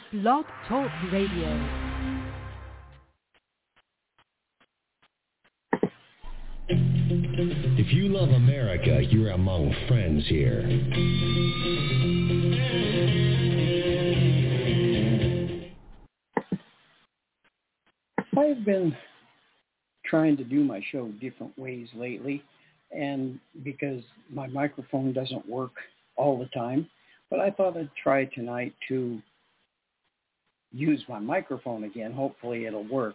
Blog Talk Radio. If you love America, you're among friends here. I've been trying to do my show different ways lately, and because my microphone doesn't work all the time, but I thought I'd try tonight to use my microphone again. Hopefully it'll work.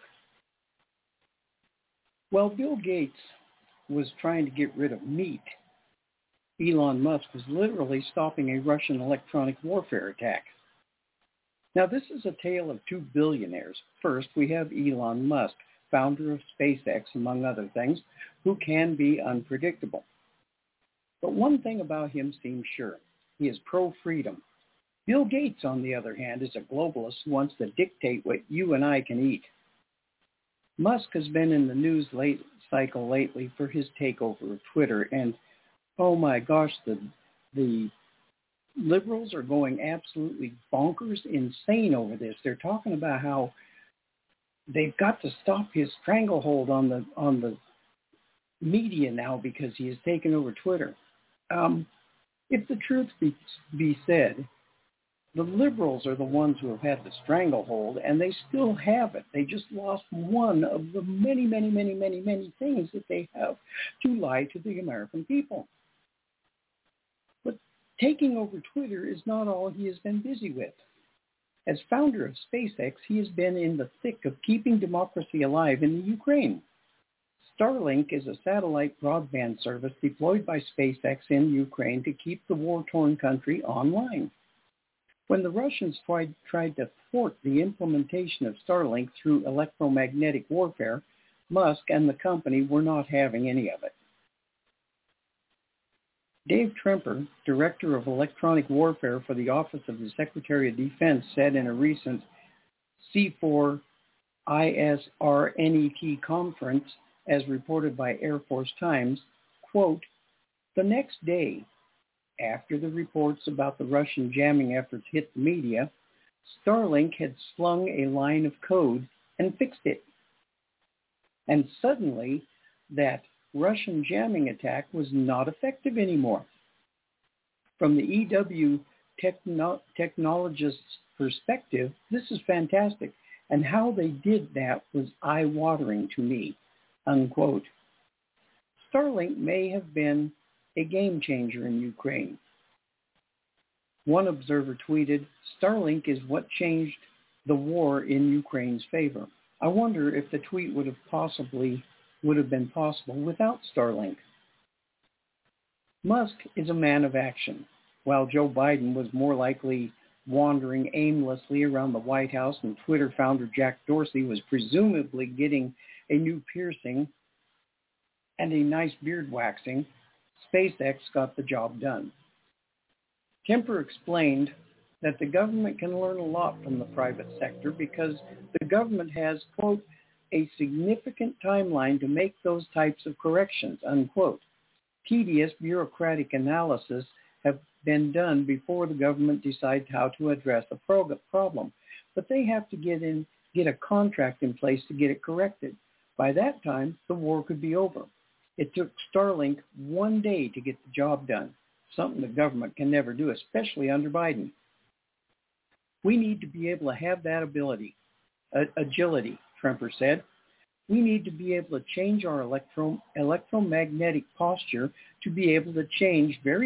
Well, Bill Gates was trying to get rid of meat. Elon Musk was literally stopping a Russian electronic warfare attack. Now, this is a tale of two billionaires. First, we have Elon Musk, founder of SpaceX, among other things, who can be unpredictable. But one thing about him seems sure. He is pro-freedom. Bill Gates, on the other hand, is a globalist who wants to dictate what you and I can eat. Musk has been in the news cycle lately for his takeover of Twitter, and oh my gosh, the liberals are going absolutely bonkers, insane over this. They're talking about how they've got to stop his stranglehold on the media now because he has taken over Twitter. If the truth be said, the liberals are the ones who have had the stranglehold, and they still have it. They just lost one of the many, many, many, many, many things that they have to lie to the American people. But taking over Twitter is not all he has been busy with. As founder of SpaceX, he has been in the thick of keeping democracy alive in the Ukraine. Starlink is a satellite broadband service deployed by SpaceX in Ukraine to keep the war-torn country online. When the Russians tried to thwart the implementation of Starlink through electromagnetic warfare, Musk and the company were not having any of it. Dave Tremper, Director of Electronic Warfare for the Office of the Secretary of Defense, said in a recent C4 ISRNET conference, as reported by Air Force Times, quote, "The next day, after the reports about the Russian jamming efforts hit the media, Starlink had slung a line of code and fixed it. And suddenly, that Russian jamming attack was not effective anymore. From the EW technologist's perspective, this is fantastic, and how they did that was eye-watering to me," unquote. Starlink may have been a game changer in Ukraine. One observer tweeted, "Starlink is what changed the war in Ukraine's favor." I wonder if the tweet would have been possible without Starlink. Musk is a man of action. While Joe Biden was more likely wandering aimlessly around the White House and Twitter founder Jack Dorsey was presumably getting a new piercing and a nice beard waxing, SpaceX got the job done. Kemper explained that the government can learn a lot from the private sector because the government has, quote, "a significant timeline to make those types of corrections," unquote. Tedious bureaucratic analysis have been done before the government decides how to address a problem, but they have to get a contract in place to get it corrected. By that time, the war could be over. It took Starlink 1 day to get the job done, something the government can never do, especially under Biden. We need to be able to have that ability, agility, Tremper said. We need to be able to change our electromagnetic posture to be able to change very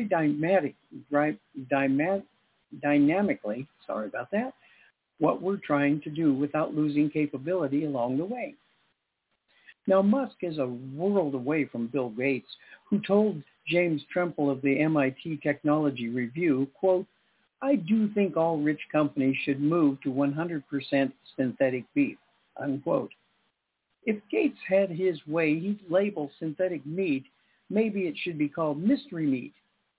dynamically, what we're trying to do without losing capability along the way. Now, Musk is a world away from Bill Gates, who told James Tremple of the MIT Technology Review, quote, "I do think all rich companies should move to 100% synthetic beef," unquote. If Gates had his way, he'd label synthetic meat. Maybe it should be called mystery meat.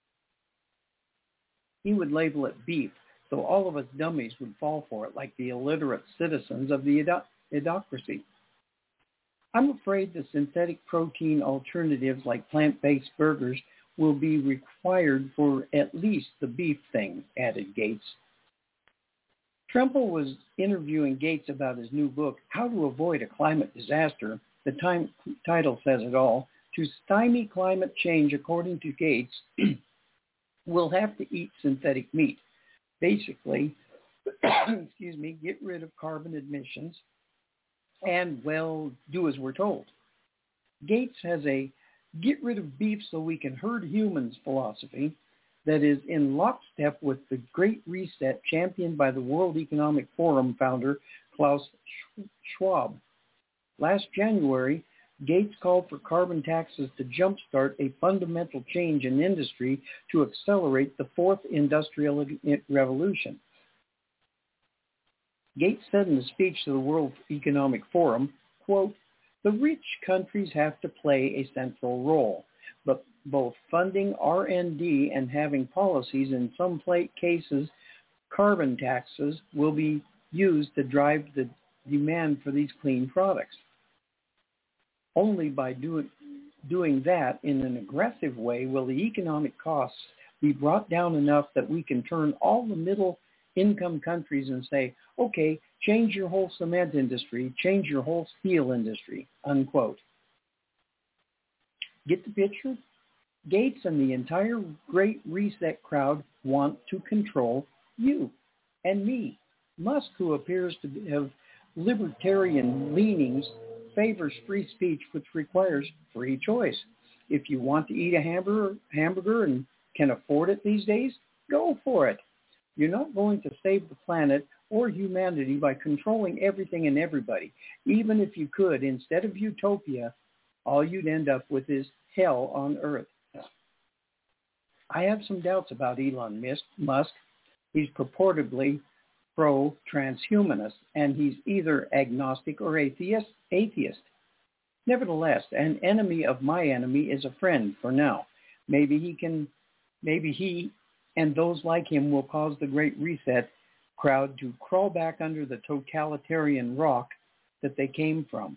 He would label it beef, so all of us dummies would fall for it like the illiterate citizens of the idiocracy. I'm afraid the synthetic protein alternatives like plant-based burgers will be required for at least the beef thing, added Gates. Trumbull was interviewing Gates about his new book, How to Avoid a Climate Disaster. The title says it all. To stymie climate change, according to Gates, we'll have to eat synthetic meat. Basically, get rid of carbon emissions and, well, do as we're told. Gates has a get rid of beef so we can herd humans philosophy that is in lockstep with the Great Reset championed by the World Economic Forum founder Klaus Schwab. Last January, Gates called for carbon taxes to jumpstart a fundamental change in industry to accelerate the fourth industrial revolution. Gates said in a speech to the World Economic Forum, quote, the rich countries have to play a central role, but both funding R&D and having policies, in some cases, carbon taxes, will be used to drive the demand for these clean products. Only by doing that in an aggressive way will the economic costs be brought down enough that we can turn all the middle-income countries and say, okay, change your whole cement industry, change your whole steel industry, unquote. Get the picture? Gates and the entire Great Reset crowd want to control you and me. Musk, who appears to have libertarian leanings, favors free speech, which requires free choice. If you want to eat a hamburger and can afford it these days, go for it. You're not going to save the planet or humanity by controlling everything and everybody. Even if you could, instead of utopia, all you'd end up with is hell on earth. I have some doubts about Elon Musk. He's purportedly pro-transhumanist, and he's either agnostic or atheist. Nevertheless, an enemy of my enemy is a friend for now. Maybe he and those like him will cause the Great Reset crowd to crawl back under the totalitarian rock that they came from.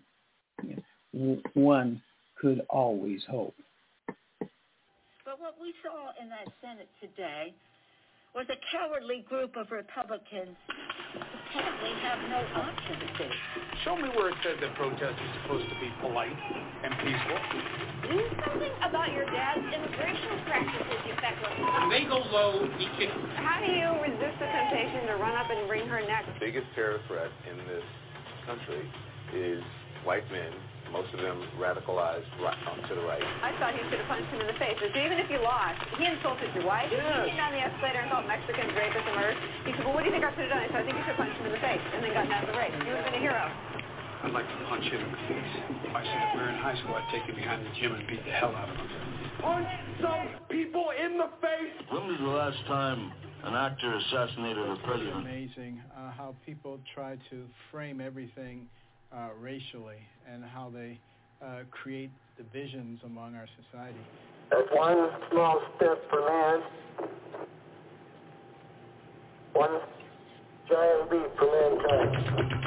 One could always hope. But what we saw in that Senate today was a cowardly group of Republicans who apparently have no option to see. Show me where it said that protest is supposed to be polite and peaceful. Do something about your dad's immigration practices, you feckless. When they go low, he can... How do you resist the temptation to run up and wring her neck? The biggest terror threat in this country is white men, most of them radicalized to the right. I thought he should have punched him in the face. So even if you lost, he insulted your wife. Yes. He came down the escalator and called Mexicans rapists and murderers. He said, well, what do you think I should have done? I said, I think you should have punched him in the face and then gotten out of the race. You would have been a hero. I'd like to punch him in the face. If I said that we were in high school, I'd take him behind the gym and beat the hell out of him. Punch some people in the face! When was the last time an actor assassinated a president? It's amazing how people try to frame everything racially and how they create divisions among our society. That's one small step for man, one giant leap for mankind.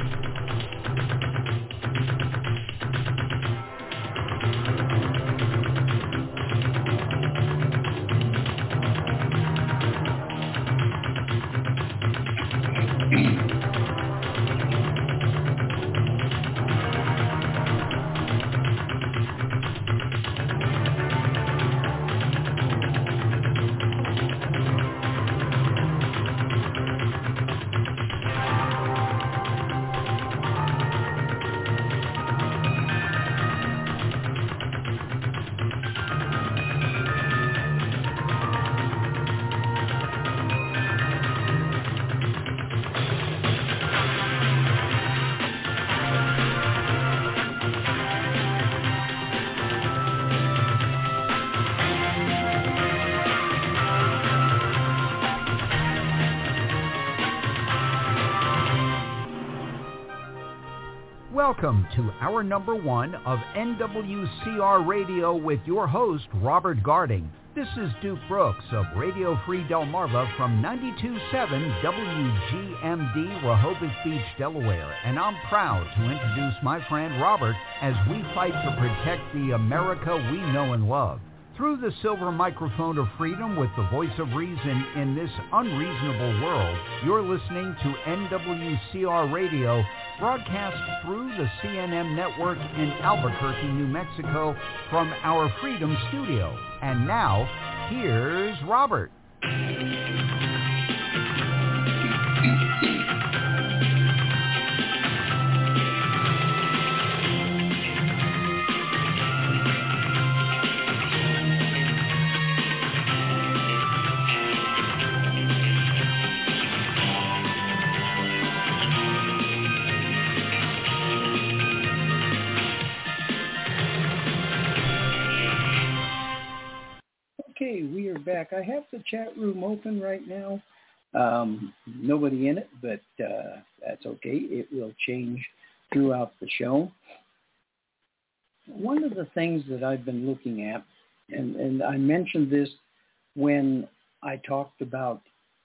Welcome to hour number one of NWCR Radio with your host, Robert Garding. This is Duke Brooks of Radio Free Delmarva from 92.7 WGMD, Rehoboth Beach, Delaware, and I'm proud to introduce my friend Robert as we fight to protect the America we know and love. Through the silver microphone of freedom with the voice of reason in this unreasonable world, you're listening to NWCR Radio, broadcast through the CNN network in Albuquerque, New Mexico, from our Freedom Studio. And now, here's Robert. Okay, we are back. I have the chat room open right now. Nobody in it, but that's okay. It will change throughout the show. One of the things that I've been looking at, and I mentioned this when I talked about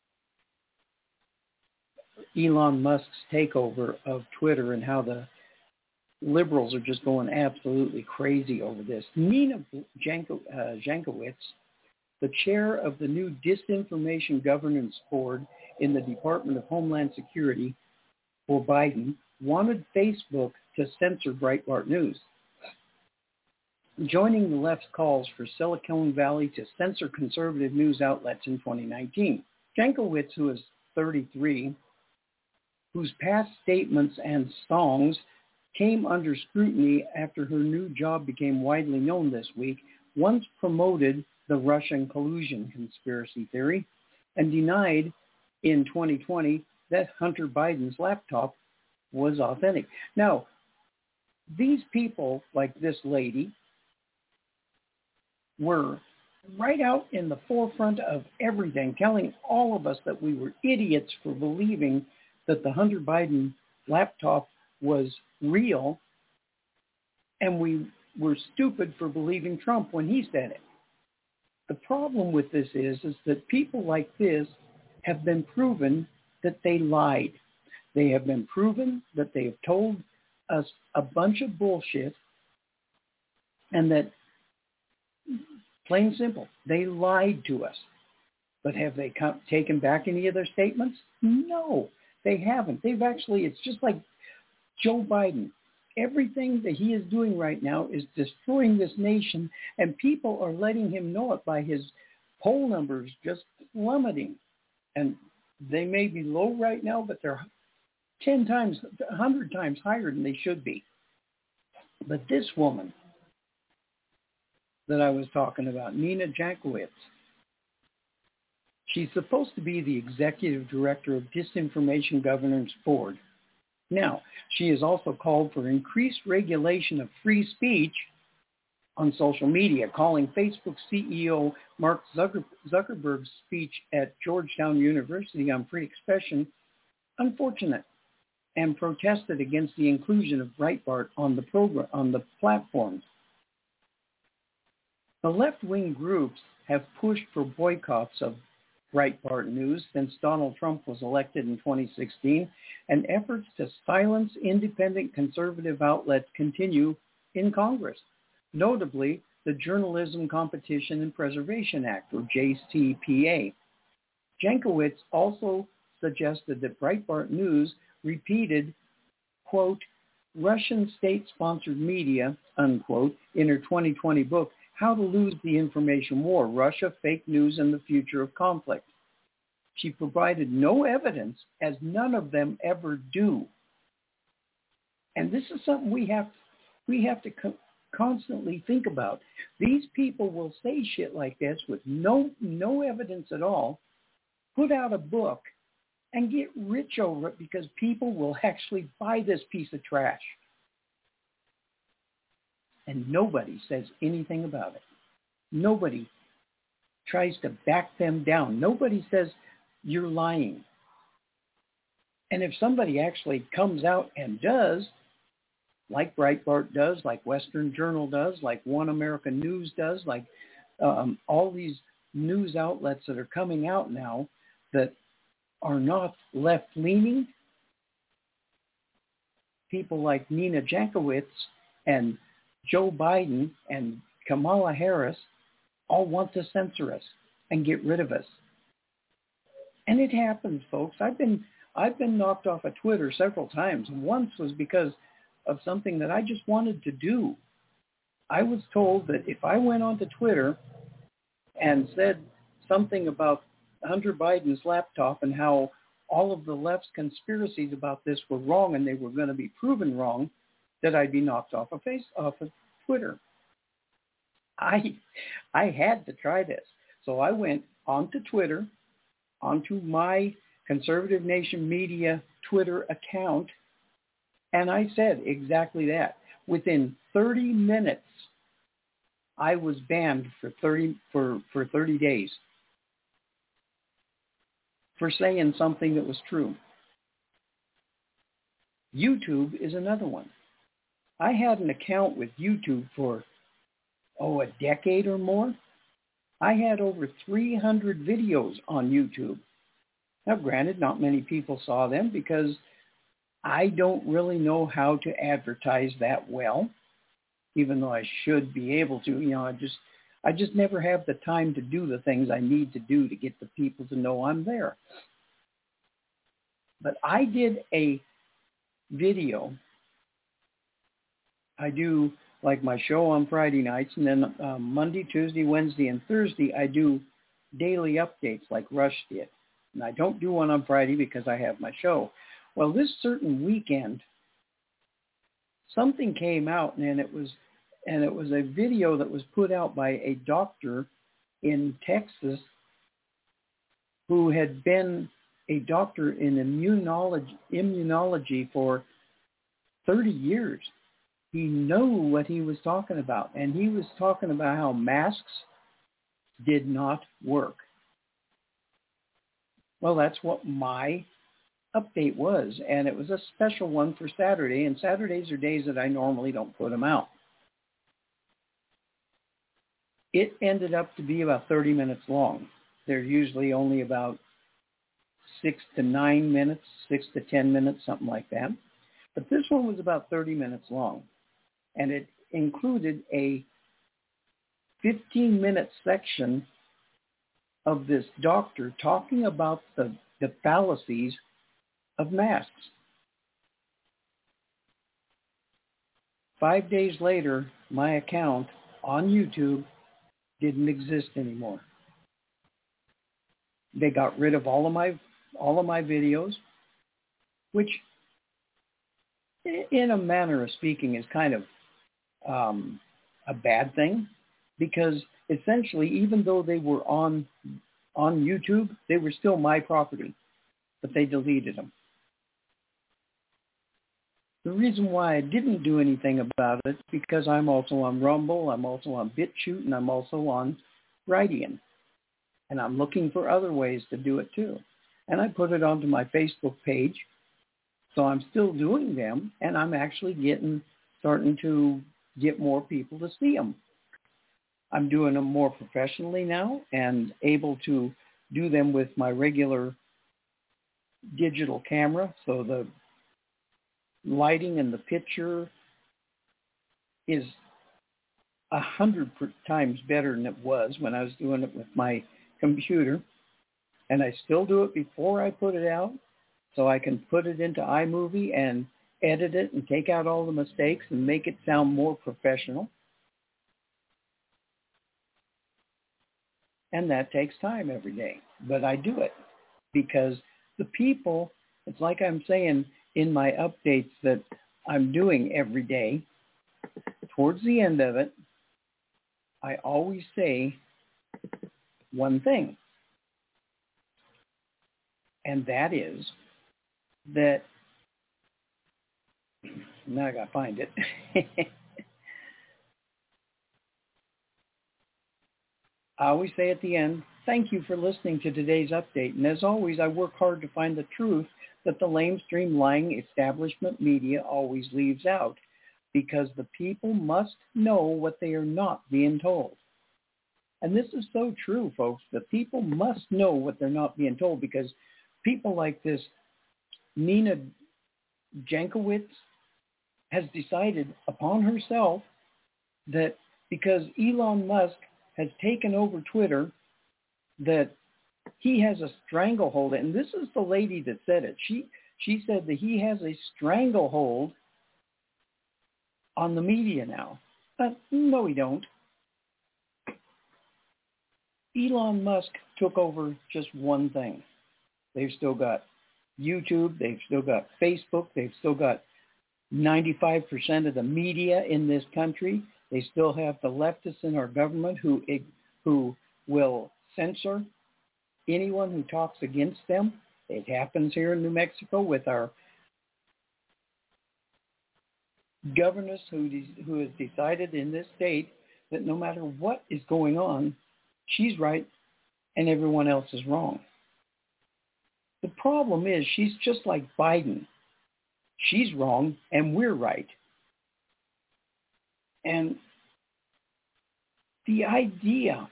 Elon Musk's takeover of Twitter and how the liberals are just going absolutely crazy over this. Nina Jankowicz, the chair of the new Disinformation Governance Board in the Department of Homeland Security for Biden, wanted Facebook to censor Breitbart News, joining the left's calls for Silicon Valley to censor conservative news outlets in 2019. Jankowicz, who is 33, whose past statements and songs came under scrutiny after her new job became widely known this week, once promoted the Russian collusion conspiracy theory and denied in 2020 that Hunter Biden's laptop was authentic. Now, these people, like this lady, were right out in the forefront of everything, telling all of us that we were idiots for believing that the Hunter Biden laptop was real, and we were stupid for believing Trump when he said it. The problem with this is that people like this have been proven that they lied. They have been proven that they have told us a bunch of bullshit, and that, plain simple, they lied to us. But have they taken back any of their statements? No, they haven't. They've actually, it's just like Joe Biden. Everything that he is doing right now is destroying this nation, and people are letting him know it by his poll numbers just plummeting. And they may be low right now, but they're 10 times, 100 times higher than they should be. But this woman that I was talking about, Nina Jankowicz, she's supposed to be the executive director of Disinformation Governance Board. Now, she has also called for increased regulation of free speech on social media, calling Facebook CEO Mark Zuckerberg's speech at Georgetown University on free expression unfortunate, and protested against the inclusion of Breitbart on the platforms. The left-wing groups have pushed for boycotts of Breitbart News since Donald Trump was elected in 2016, and efforts to silence independent conservative outlets continue in Congress, notably the Journalism Competition and Preservation Act, or JCPA. Jankowicz also suggested that Breitbart News repeated, quote, Russian state-sponsored media, unquote, in her 2020 book, How to Lose the Information War, Russia, Fake News, and the Future of Conflict. She provided no evidence, as none of them ever do. And this is something we have to constantly think about. These people will say shit like this with no evidence at all, put out a book, and get rich over it because people will actually buy this piece of trash. And nobody says anything about it. Nobody tries to back them down. Nobody says, you're lying. And if somebody actually comes out and does, like Breitbart does, like Western Journal does, like One American News does, like all these news outlets that are coming out now that are not left-leaning, people like Nina Jankowicz and Joe Biden and Kamala Harris all want to censor us and get rid of us. And it happens, folks. I've been knocked off of Twitter several times. Once was because of something that I just wanted to do. I was told that if I went onto Twitter and said something about Hunter Biden's laptop and how all of the left's conspiracies about this were wrong and they were going to be proven wrong, that I'd be knocked off of Twitter. I had to try this. So I went onto Twitter, onto my Conservative Nation Media Twitter account, and I said exactly that. Within 30 minutes, I was banned for 30 days for saying something that was true. YouTube is another one. I had an account with YouTube for, a decade or more. I had over 300 videos on YouTube. Now, granted, not many people saw them because I don't really know how to advertise that well, even though I should be able to. I just never have the time to do the things I need to do to get the people to know I'm there. But I did a video. I do like my show on Friday nights, and then Monday, Tuesday, Wednesday, and Thursday, I do daily updates like Rush did. And I don't do one on Friday because I have my show. Well, this certain weekend, something came out, and it was a video that was put out by a doctor in Texas who had been a doctor in immunology for 30 years. He knew what he was talking about, and he was talking about how masks did not work. Well, that's what my update was, and it was a special one for Saturday, and Saturdays are days that I normally don't put them out. It ended up to be about 30 minutes long. They're usually only about 6 to 9 minutes, 6 to 10 minutes, something like that. But this one was about 30 minutes long, and it included a 15-minute section of this doctor talking about the fallacies of masks. 5 days later, my account on YouTube didn't exist anymore. They got rid of all of my videos, which, in a manner of speaking, is kind of a bad thing, because essentially, even though they were on YouTube, they were still my property, but they deleted them. The reason why I didn't do anything about it is because I'm also on Rumble, I'm also on BitChute, and I'm also on Ridian. And I'm looking for other ways to do it too. And I put it onto my Facebook page, so I'm still doing them, and I'm actually starting to get more people to see them. I'm doing them more professionally now and able to do them with my regular digital camera, so the lighting and the picture is 100 times better than it was when I was doing it with my computer. And I still do it before I put it out, so I can put it into iMovie and edit it and take out all the mistakes and make it sound more professional. And that takes time every day. But I do it because the people, it's like I'm saying in my updates that I'm doing every day, towards the end of it, I always say one thing. And that is that, now I got to find it. I always say at the end, thank you for listening to today's update. And as always, I work hard to find the truth that the lamestream lying establishment media always leaves out, because the people must know what they are not being told. And this is so true, folks. The people must know what they're not being told, because people like this Nina Jankowicz has decided upon herself that because Elon Musk has taken over Twitter that he has a stranglehold. And this is the lady that said it. She said that he has a stranglehold on the media now. But no, we don't. Elon Musk took over just one thing. They've still got YouTube. They've still got Facebook. They've still got 95% of the media in this country. They still have the leftists in our government who will censor anyone who talks against them. It happens here in New Mexico with our governors who has decided in this state that no matter what is going on, she's right and everyone else is wrong. The problem is she's just like Biden. She's wrong and we're right. And the idea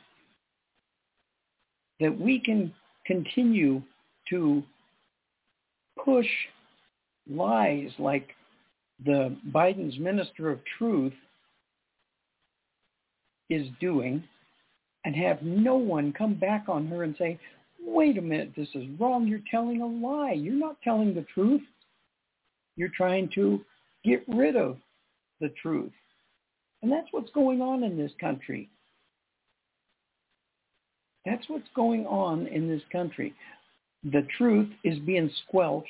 that we can continue to push lies like the Biden's Minister of Truth is doing and have no one come back on her and say, wait a minute, this is wrong. You're telling a lie. You're not telling the truth. You're trying to get rid of the truth. And that's what's going on in this country. That's what's going on in this country. The truth is being squelched.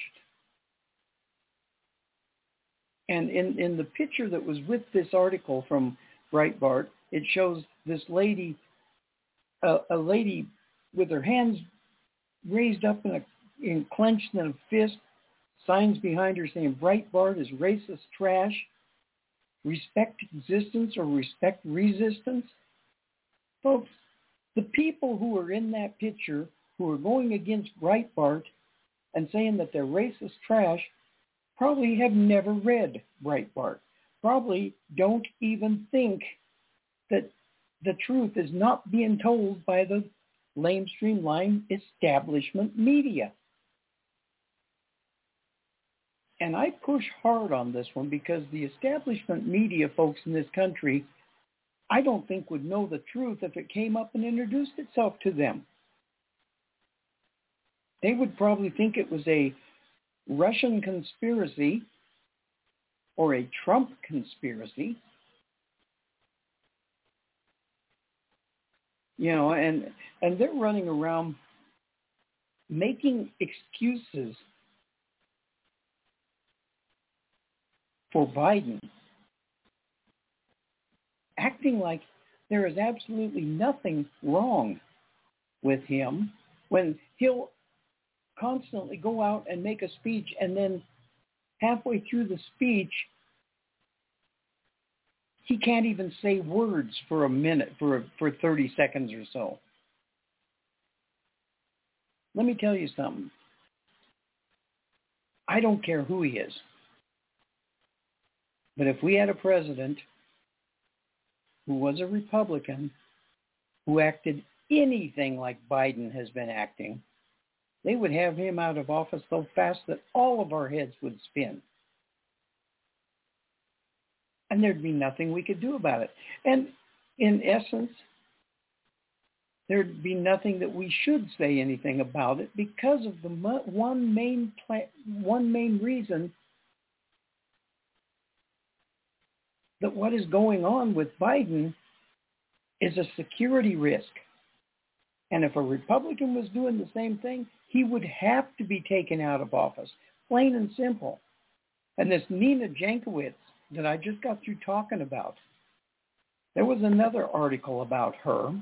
And in the picture that was with this article from Breitbart, it shows this lady, a lady with her hands raised up in clenched in a fist, signs behind her saying Breitbart is racist trash, respect existence or respect resistance. Folks, the people who are in that picture who are going against Breitbart and saying that they're racist trash probably have never read Breitbart, probably don't even think that the truth is not being told by the lamestream line establishment media. And I push hard on this one because the establishment media folks in this country, I don't think would know the truth if it came up and introduced itself to them. They would probably think it was a Russian conspiracy or a Trump conspiracy. You know, and they're running around making excuses for Biden, acting like there is absolutely nothing wrong with him when he'll constantly go out and make a speech and then halfway through the speech, he can't even say words for a minute, for 30 seconds or so. Let me tell you something. I don't care who he is. But if we had a president who was a Republican who acted anything like Biden has been acting, they would have him out of office so fast that all of our heads would spin. And there'd be nothing we could do about it. And in essence, there'd be nothing that we should say anything about it because of the one main reason that what is going on with Biden is a security risk. And if a Republican was doing the same thing, he would have to be taken out of office, plain and simple. And this Nina Jankowicz that I just got through talking about, there was another article about her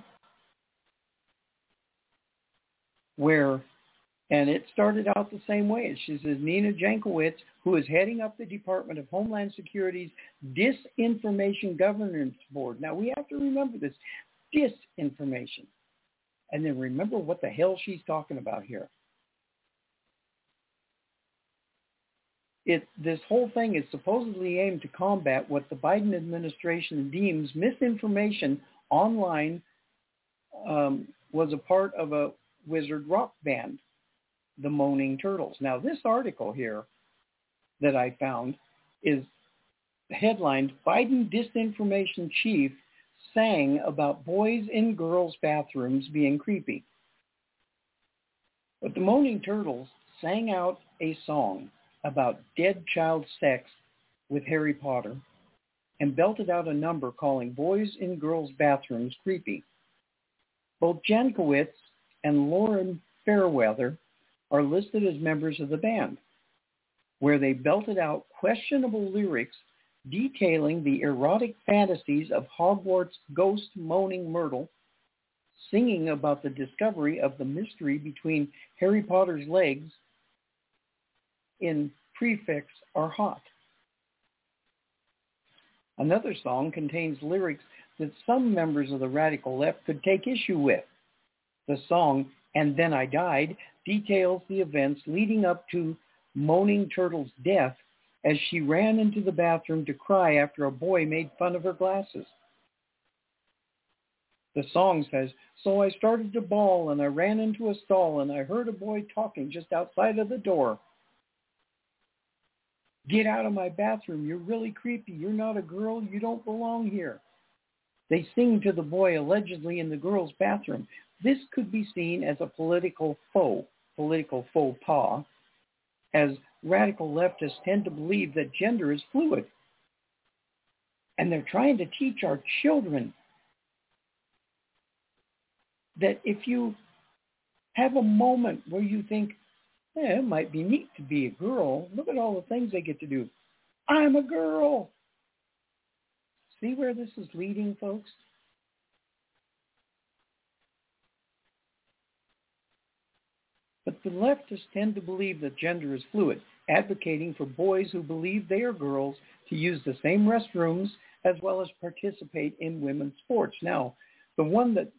where, and it started out the same way. She says Nina Jankowicz, who is heading up the Department of Homeland Security's Disinformation Governance Board. Now, we have to remember this, disinformation. And then remember what the hell she's talking about here. This whole thing is supposedly aimed to combat what the Biden administration deems misinformation online was a part of a wizard rock band, the Moaning Turtles. Now, this article here that I found is headlined, Biden Disinformation Chief sang about boys in girls' bathrooms being creepy. But the Moaning Turtles sang out a song about dead child sex with Harry Potter and belted out a number calling boys in girls' bathrooms creepy. Both Jankowitz and Lauren Fairweather are listed as members of the band, where they belted out questionable lyrics detailing the erotic fantasies of Hogwarts ghost Moaning Myrtle, singing about the discovery of the mystery between Harry Potter's legs in Prefix Are Hot. Another song contains lyrics that some members of the radical left could take issue with. The song, And Then I Died, details the events leading up to Moaning Turtle's death as she ran into the bathroom to cry after a boy made fun of her glasses. The song says, "So I started to bawl and I ran into a stall and I heard a boy talking just outside of the door. Get out of my bathroom. You're really creepy. You're not a girl. You don't belong here." They sing to the boy allegedly in the girl's bathroom. This could be seen as a political faux pas, as radical leftists tend to believe that gender is fluid. And they're trying to teach our children that if you have a moment where you think, it might be neat to be a girl, look at all the things they get to do. I'm a girl. See where this is leading, folks? But the leftists tend to believe that gender is fluid, advocating for boys who believe they are girls to use the same restrooms as well as participate in women's sports. Now, the one that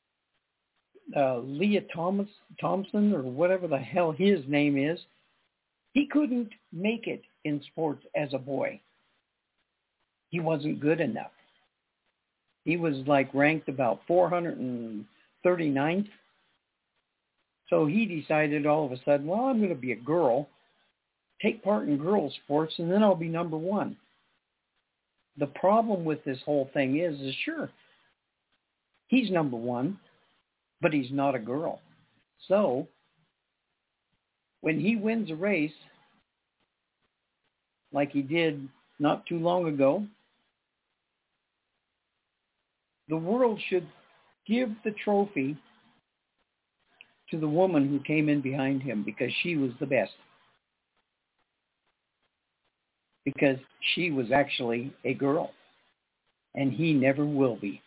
Leah Thompson, or whatever the hell his name is, he couldn't make it in sports as a boy. He wasn't good enough. He was ranked about 439th. So he decided all of a sudden, well, I'm going to be a girl, take part in girls' sports, and then I'll be number one. The problem with this whole thing is sure, he's number one, but he's not a girl. So when he wins a race, like he did not too long ago, the world should give the trophy to the woman who came in behind him because she was the best. Because she was actually a girl, and he never will be.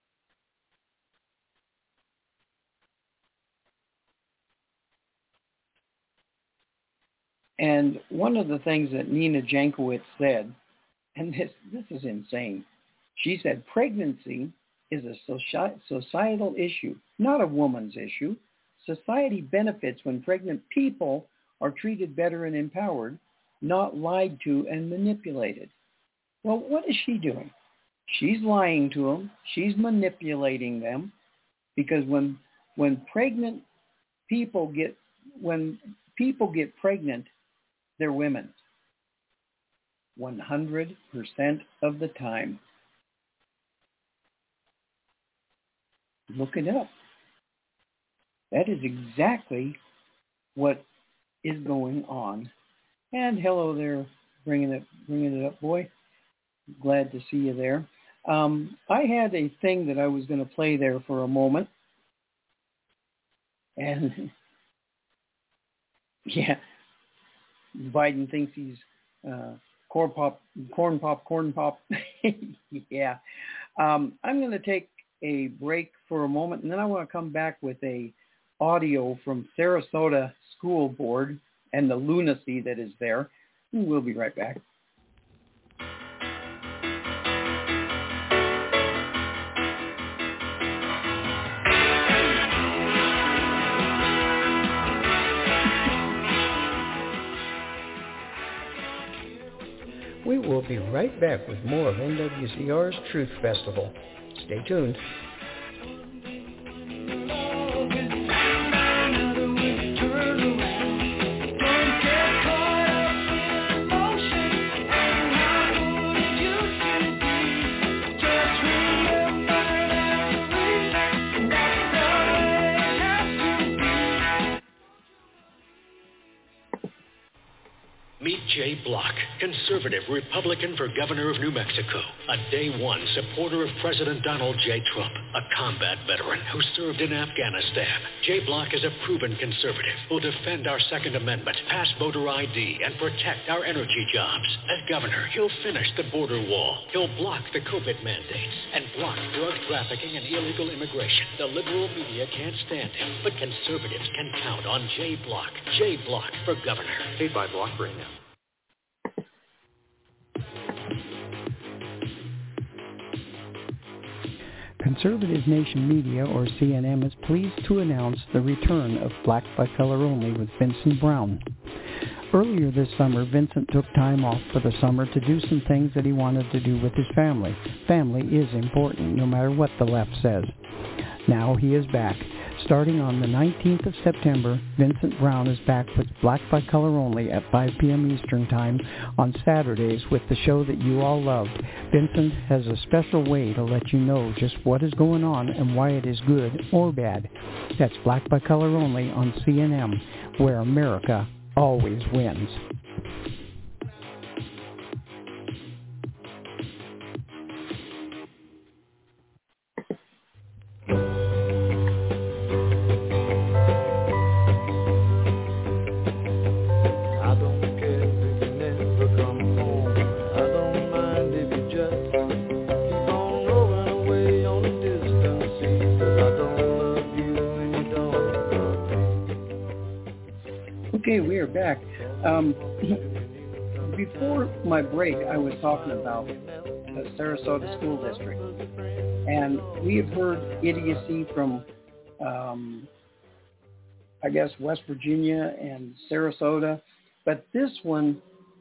And one of the things that Nina Jankowitz said, and this is insane, she said, pregnancy is a societal issue, not a woman's issue. Society benefits when pregnant people are treated better and empowered, not lied to and manipulated. Well, what is she doing? She's lying to them. She's manipulating them, because when people get pregnant, they're women. 100% of the time. Look it up. That is exactly what is going on. And hello there, bringing it up, boy. Glad to see you there. I had a thing that I was going to play there for a moment. And, yeah, Biden thinks he's corn pop. Yeah. I'm going to take a break for a moment, and then I want to come back with a audio from Sarasota School Board and the lunacy that is there. We'll be right back. We will be right back with more of NWCR's Truth Festival. Stay tuned. Jay Block, conservative Republican for governor of New Mexico, a day one supporter of President Donald J. Trump, a combat veteran who served in Afghanistan. Jay Block is a proven conservative who'll defend our Second Amendment, pass voter ID, and protect our energy jobs. As governor, he'll finish the border wall. He'll block the COVID mandates and block drug trafficking and illegal immigration. The liberal media can't stand him, but conservatives can count on Jay Block. Jay Block for governor. Paid by BlockBrain now. Conservative Nation Media, or CNN, is pleased to announce the return of Black by Color Only with Vincent Brown. Earlier this summer, Vincent took time off for the summer to do some things that he wanted to do with his family. Family is important, no matter what the left says. Now he is back. Starting on the 19th of September, Vincent Brown is back with Black by Color Only at 5 p.m. Eastern Time on Saturdays with the show that you all loved. Vincent has a special way to let you know just what is going on and why it is good or bad. That's Black by Color Only on CNN, where America always wins. Okay, we are back. Before my break, I was talking about the Sarasota School District. And we have heard idiocy from, I guess, West Virginia and Sarasota. But this one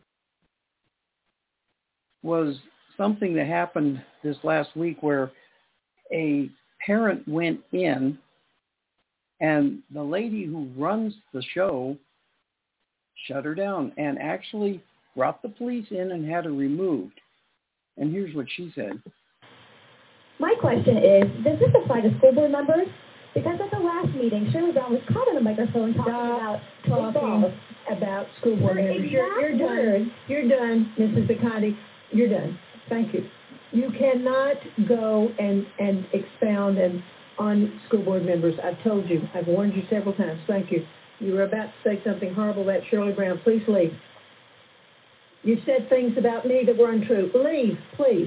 was something that happened this last week where a parent went in and the lady who runs the show shut her down and actually brought the police in and had her removed. And here's what she said. My question is, does this apply to school board members? Because at the last meeting, Shirley Brown was caught on the microphone talking about school board members. You're done. You're done, Mrs. Bacati. You're done. Thank you. You cannot go and expound on school board members. I've told you. I've warned you several times. Thank you. You were about to say something horrible about Shirley Brown. Please leave. You said things about me that were untrue. Leave, please.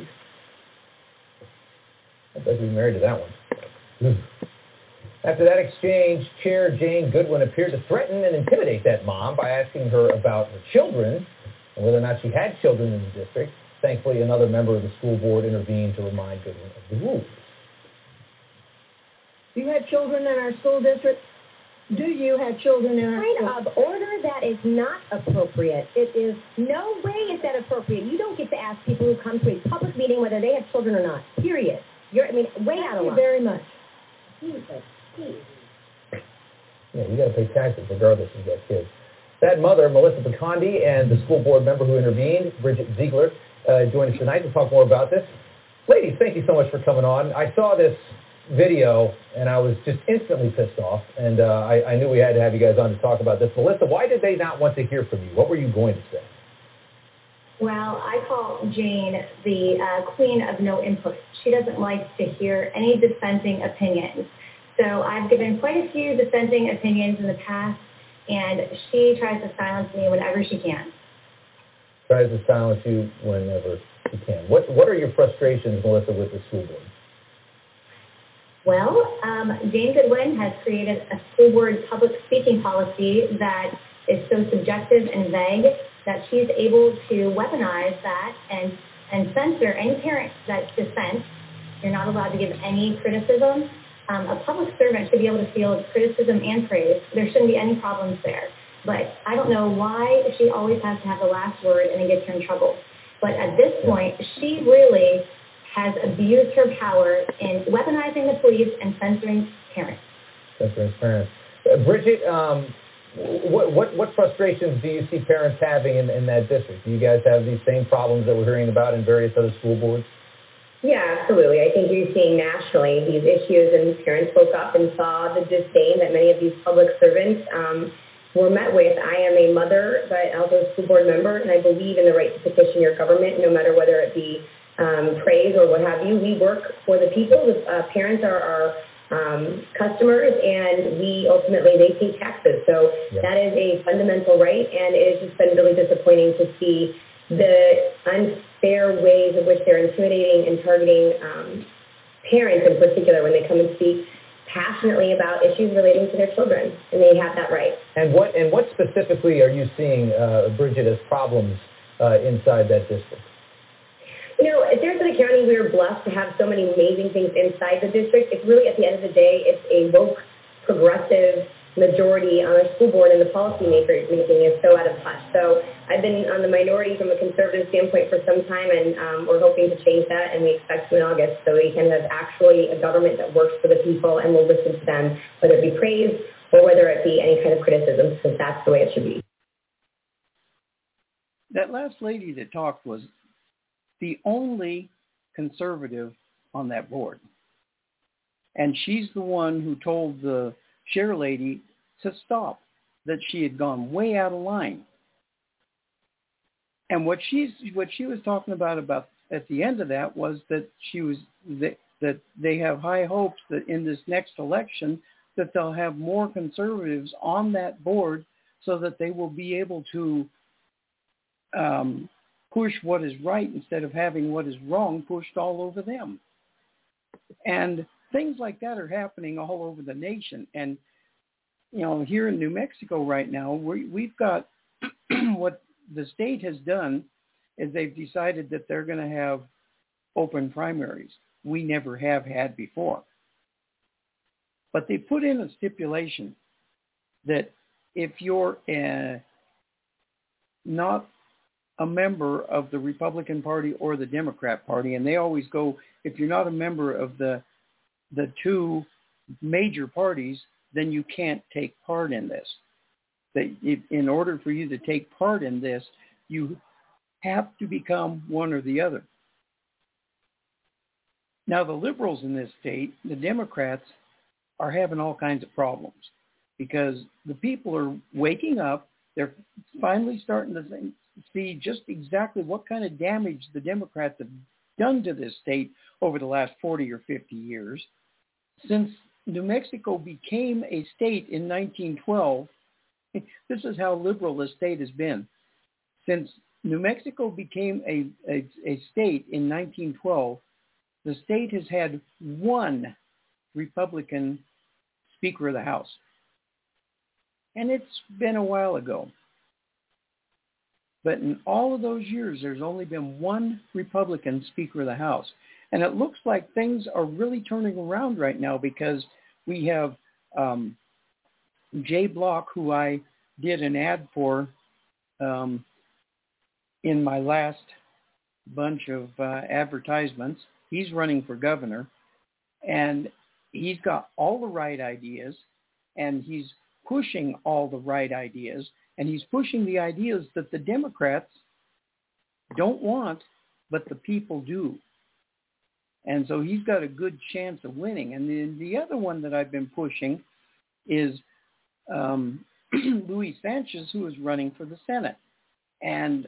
I bet we married to that one. After that exchange, Chair Jane Goodwin appeared to threaten and intimidate that mom by asking her about her children and whether or not she had children in the district. Thankfully, another member of the school board intervened to remind Goodwin of the rules. You have children in our school district? Do you have children in our kind of order that is not appropriate? It is no way is that appropriate. You don't get to ask people who come to a public meeting whether they have children or not. Period. Way out of line. Thank you very much. Yeah, you got to pay taxes regardless if you got kids. That mother, Melissa Bacandi, and the school board member who intervened, Bridget Ziegler, joined us tonight to talk more about this. Ladies, thank you so much for coming on. I saw this video, and I was just instantly pissed off, and I knew we had to have you guys on to talk about this. Melissa, why did they not want to hear from you? What were you going to say? Well, I call Jane the queen of no input. She doesn't like to hear any dissenting opinions. So I've given quite a few dissenting opinions in the past, and she tries to silence me whenever she can. Tries to silence you whenever she can. What are your frustrations, Melissa, with the school board? Well, Jane Goodwin has created a school board public speaking policy that is so subjective and vague that she's able to weaponize that and censor any parent that dissents. You're not allowed to give any criticism. A public servant should be able to field criticism and praise. There shouldn't be any problems there. But I don't know why she always has to have the last word and it gets her in trouble. But at this point, she really has abused her power in weaponizing the police and censoring parents. Censoring parents. Bridget, what frustrations do you see parents having in that district? Do you guys have these same problems that we're hearing about in various other school boards? Yeah, absolutely. I think you're seeing nationally these issues, and parents woke up and saw the disdain that many of these public servants were met with. I am a mother, but also a school board member, and I believe in the right to petition your government, no matter whether it be praise or what have you. We work for the people. The parents are our customers, and they pay taxes. So that is a fundamental right, and it has just been really disappointing to see the unfair ways in which they're intimidating and targeting parents in particular when they come and speak passionately about issues relating to their children, and they have that right. And what specifically are you seeing, Bridget, as problems inside that district? You know, at Sarasota County, we are blessed to have so many amazing things inside the district. It's really, at the end of the day, it's a woke, progressive majority on our school board, and the policymaker making is so out of touch. So I've been on the minority from a conservative standpoint for some time, and we're hoping to change that, and we expect to in August, so we can have actually a government that works for the people and will listen to them, whether it be praise or whether it be any kind of criticism, because that's the way it should be. That last lady that talked was the only conservative on that board. And she's the one who told the chair lady to stop, that she had gone way out of line. And what she was talking about at the end of that was that that they have high hopes that in this next election that they'll have more conservatives on that board so that they will be able to push what is right instead of having what is wrong pushed all over them. And things like that are happening all over the nation. And, you know, here in New Mexico right now, we've got what the state has done is they've decided that they're going to have open primaries. We never have had before. But they put in a stipulation that if you're not a member of the Republican Party or the Democrat Party, and they always go, if you're not a member of the two major parties, then you can't take part in this. That in order for you to take part in this, you have to become one or the other. Now, the liberals in this state, the Democrats, are having all kinds of problems because the people are waking up. They're finally starting to see just exactly what kind of damage the Democrats have done to this state over the last 40 or 50 years. Since New Mexico became a state in 1912, this is how liberal the state has been. Since New Mexico became a state in 1912, the state has had one Republican Speaker of the House. And it's been a while ago. But in all of those years, there's only been one Republican Speaker of the House. And it looks like things are really turning around right now because we have Jay Block, who I did an ad for in my last bunch of advertisements. He's running for governor, and he's got all the right ideas, and he's pushing all the right ideas, and he's pushing the ideas that the Democrats don't want, but the people do. And so he's got a good chance of winning. And then the other one that I've been pushing is Luis Sanchez, who is running for the Senate. And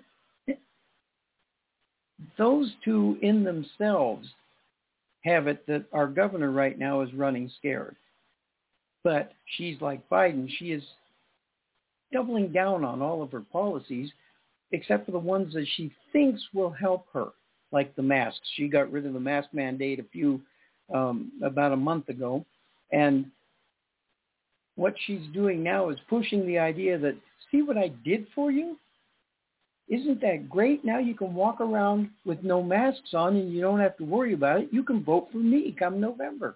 those two in themselves have it that our governor right now is running scared. But she's like Biden. She is doubling down on all of her policies, except for the ones that she thinks will help her, like the masks. She got rid of the mask mandate about a month ago. And what she's doing now is pushing the idea that, see what I did for you? Isn't that great? Now you can walk around with no masks on and you don't have to worry about it. You can vote for me come November.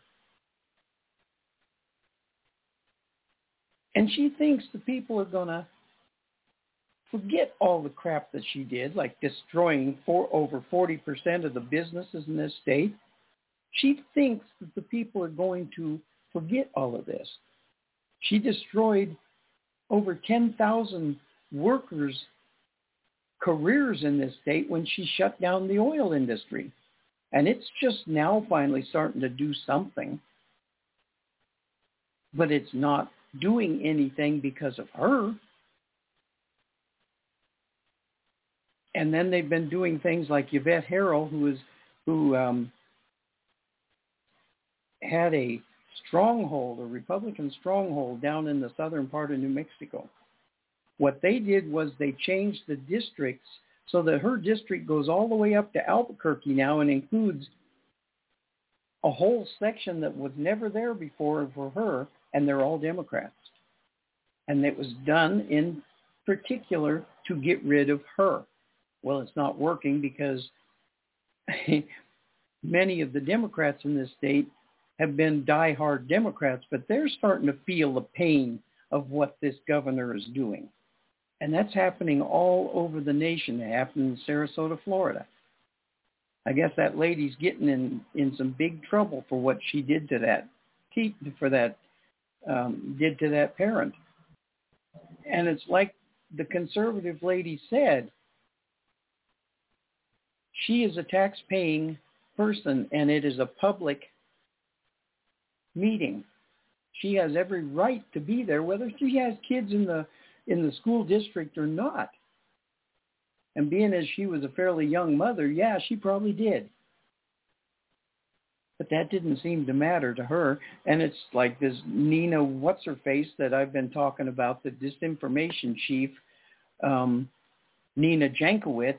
And she thinks the people are going to forget all the crap that she did, like destroying over 40% of the businesses in this state. She thinks that the people are going to forget all of this. She destroyed over 10,000 workers' careers in this state when she shut down the oil industry. And it's just now finally starting to do something. But it's not doing anything because of her. And then they've been doing things like Yvette Herrell, who had a stronghold, a Republican stronghold down in the southern part of New Mexico. What they did was they changed the districts so that her district goes all the way up to Albuquerque now and includes a whole section that was never there before for her, and they're all Democrats. And it was done in particular to get rid of her. Well, it's not working because many of the Democrats in this state have been diehard Democrats, but they're starting to feel the pain of what this governor is doing. And that's happening all over the nation. It happened in Sarasota, Florida. I guess that lady's getting in some big trouble for what she did to that did to that parent. And it's like the conservative lady said, she is a tax-paying person, and it is a public meeting. She has every right to be there, whether she has kids in the school district or not. And being as she was a fairly young mother, yeah, she probably did. But that didn't seem to matter to her. And it's like this Nina what's-her-face that I've been talking about, the disinformation chief, Nina Jankowicz.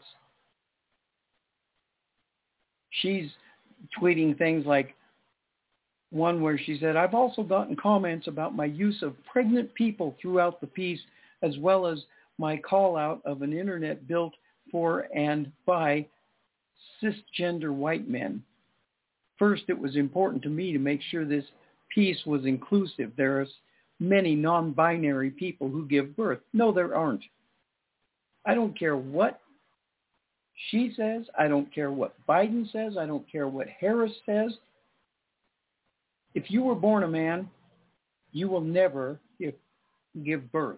She's tweeting things like one where she said, I've also gotten comments about my use of pregnant people throughout the piece, as well as my call out of an internet built for and by cisgender white men. First, it was important to me to make sure this piece was inclusive. There are many non-binary people who give birth. No, there aren't. I don't care what she says. I don't care what Biden says. I don't care what Harris says. If you were born a man, you will never give birth.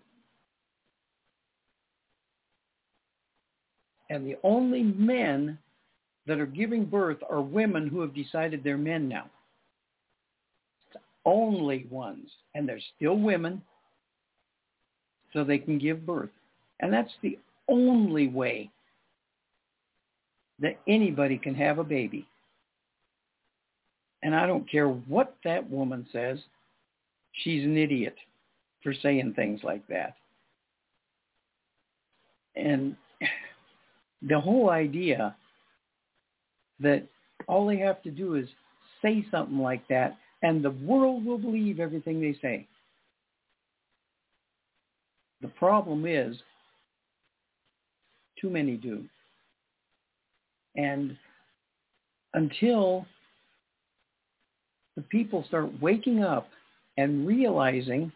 And the only men that are giving birth are women who have decided they're men now. It's the only ones. And they're still women, so they can give birth. And that's the only way that anybody can have a baby. And I don't care what that woman says, she's an idiot for saying things like that. And the whole idea that all they have to do is say something like that and the world will believe everything they say. The problem is too many do. And until the people start waking up and realizing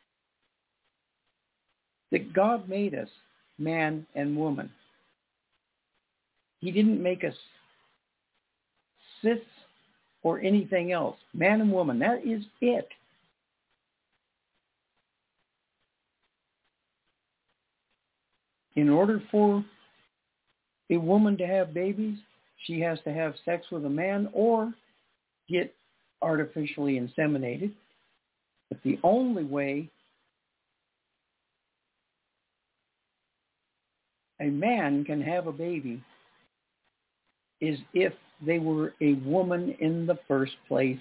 that God made us man and woman. He didn't make us cis or anything else. Man and woman, that is it. In order for a woman to have babies, she has to have sex with a man or get artificially inseminated. But the only way a man can have a baby is if they were a woman in the first place.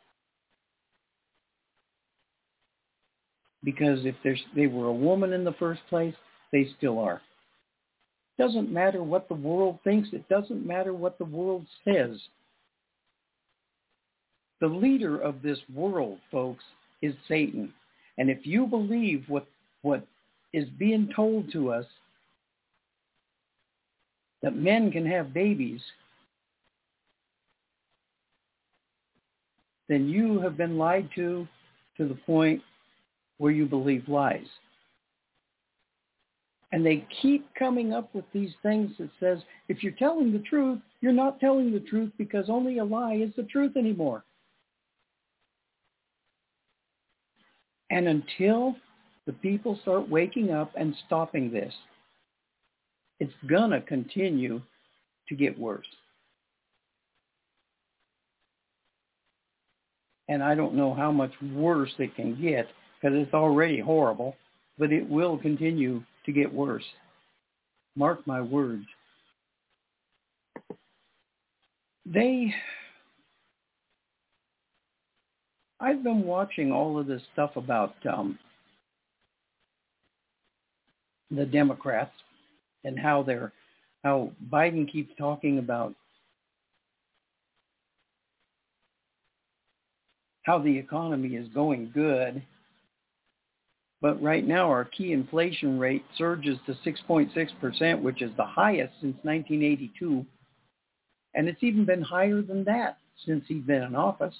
Because if they were a woman in the first place, they still are. It doesn't matter what the world thinks. It doesn't matter what the world says. The leader of this world, folks, is Satan. And if you believe what is being told to us, that men can have babies, then you have been lied to the point where you believe lies. And they keep coming up with these things that says, if you're telling the truth, you're not telling the truth because only a lie is the truth anymore. And until the people start waking up and stopping this, it's going to continue to get worse. And I don't know how much worse it can get because it's already horrible, but it will continue to get worse. Mark my words. I've been watching all of this stuff about the Democrats and how Biden keeps talking about how the economy is going good. But right now our key inflation rate surges to 6.6%, which is the highest since 1982. And it's even been higher than that since he's been in office.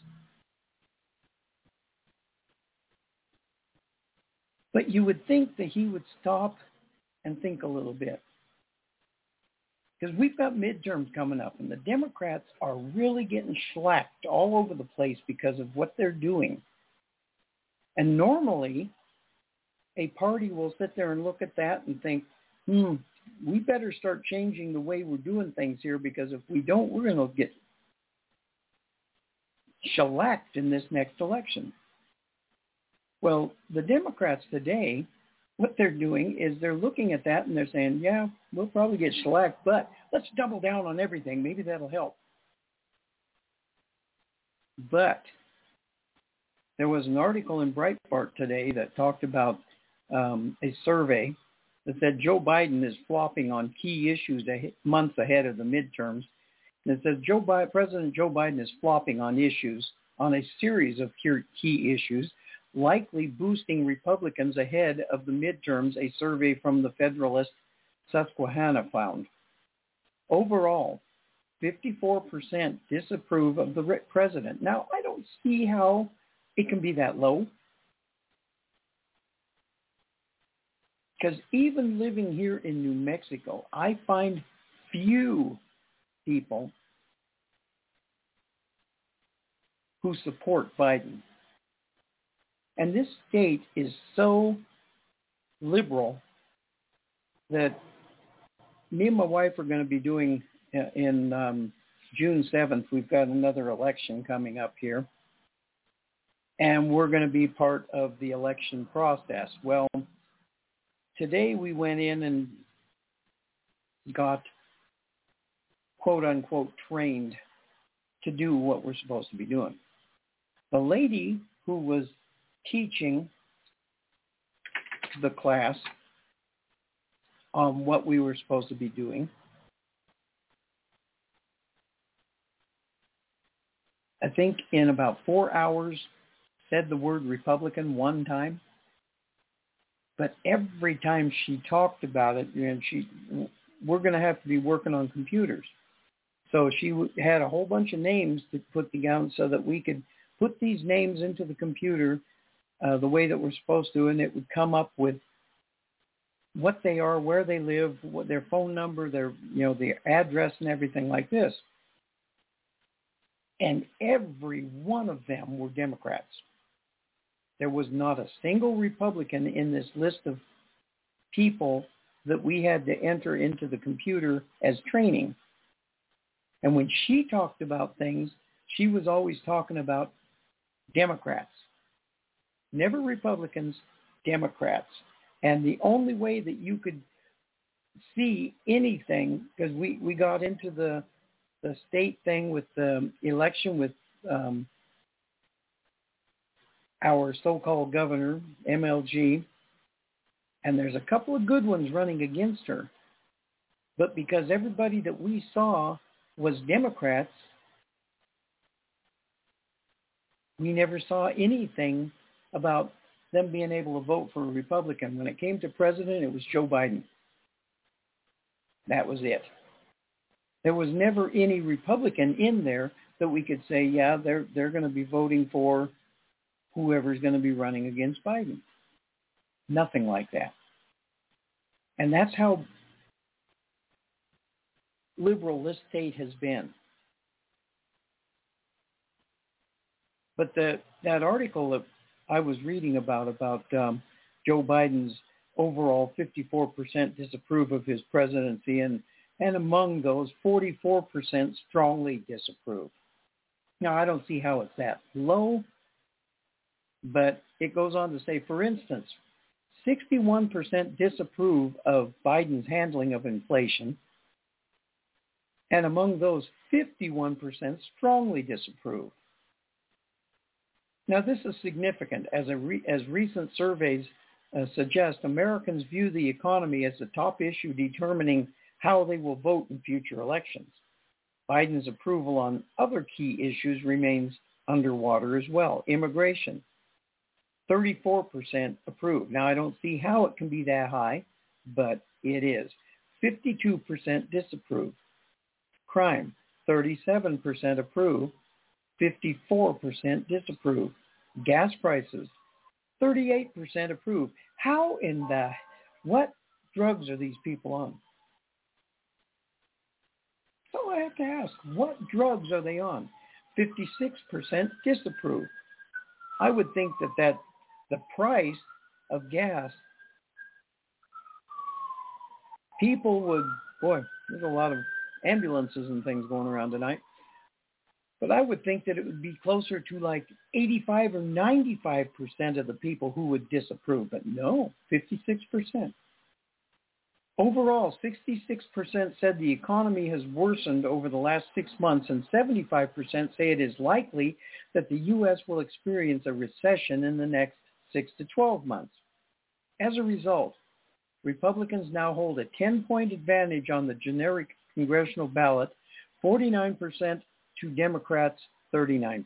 But you would think that he would stop and think a little bit. Because we've got midterms coming up, and the Democrats are really getting shellacked all over the place because of what they're doing. And normally, a party will sit there and look at that and think, we better start changing the way we're doing things here, because if we don't, we're going to get shellacked in this next election. Well, the Democrats today, what they're doing is they're looking at that and they're saying, yeah, we'll probably get shellacked, but let's double down on everything. Maybe that'll help. But there was an article in Breitbart today that talked about a survey that said Joe Biden is flopping on key issues months ahead of the midterms. And it says President Joe Biden is flopping on issues, on a series of key issues, likely boosting Republicans ahead of the midterms, a survey from the Federalist Susquehanna found. Overall, 54% disapprove of the president. Now, I don't see how it can be that low. Because even living here in New Mexico, I find few people who support Biden. And this state is so liberal that me and my wife are going to be doing in June 7th, we've got another election coming up here. And we're going to be part of the election process. Well, today we went in and got, quote unquote, trained to do what we're supposed to be doing. The lady who was teaching the class on what we were supposed to be doing, I think in about 4 hours said the word Republican one time. But every time she talked about it, we're going to have to be working on computers. So she had a whole bunch of names to put together so that we could put these names into the computer the way that we're supposed to, and it would come up with what they are, where they live, what their phone number, their address, and everything like this. And every one of them were Democrats. There was not a single Republican in this list of people that we had to enter into the computer as training. And when she talked about things, she was always talking about Democrats. Never Republicans, Democrats. And the only way that you could see anything, because we got into the state thing with the election with our so-called governor, MLG, and there's a couple of good ones running against her. But because everybody that we saw was Democrats, we never saw anything about them being able to vote for a Republican. When it came to president, it was Joe Biden. That was it. There was never any Republican in there that we could say, yeah, they're going to be voting for whoever's going to be running against Biden. Nothing like that. And that's how liberal this state has been. But that article that I was reading about Joe Biden's overall 54% disapprove of his presidency, and among those, 44% strongly disapprove. Now, I don't see how it's that low, But it goes on to say, for instance, 61% disapprove of Biden's handling of inflation, and among those, 51% strongly disapprove. Now, this is significant. As recent surveys suggest, Americans view the economy as the top issue determining how they will vote in future elections. Biden's approval on other key issues remains underwater as well. Immigration, 34% approve. Now, I don't see how it can be that high, but it is. 52% disapprove. Crime, 37% approve. 54% disapprove. Gas prices, 38% approve. How in what drugs are these people on? So I have to ask, what drugs are they on? 56% disapprove. I would think that the price of gas, people would, boy, there's a lot of ambulances and things going around tonight. But I would think that it would be closer to like 85 or 95% of the people who would disapprove. But no, 56%. Overall, 66% said the economy has worsened over the last 6 months, and 75% say it is likely that the U.S. will experience a recession in the next 6 to 12 months. As a result, Republicans now hold a 10-point advantage on the generic congressional ballot, 49% to Democrats, 39%.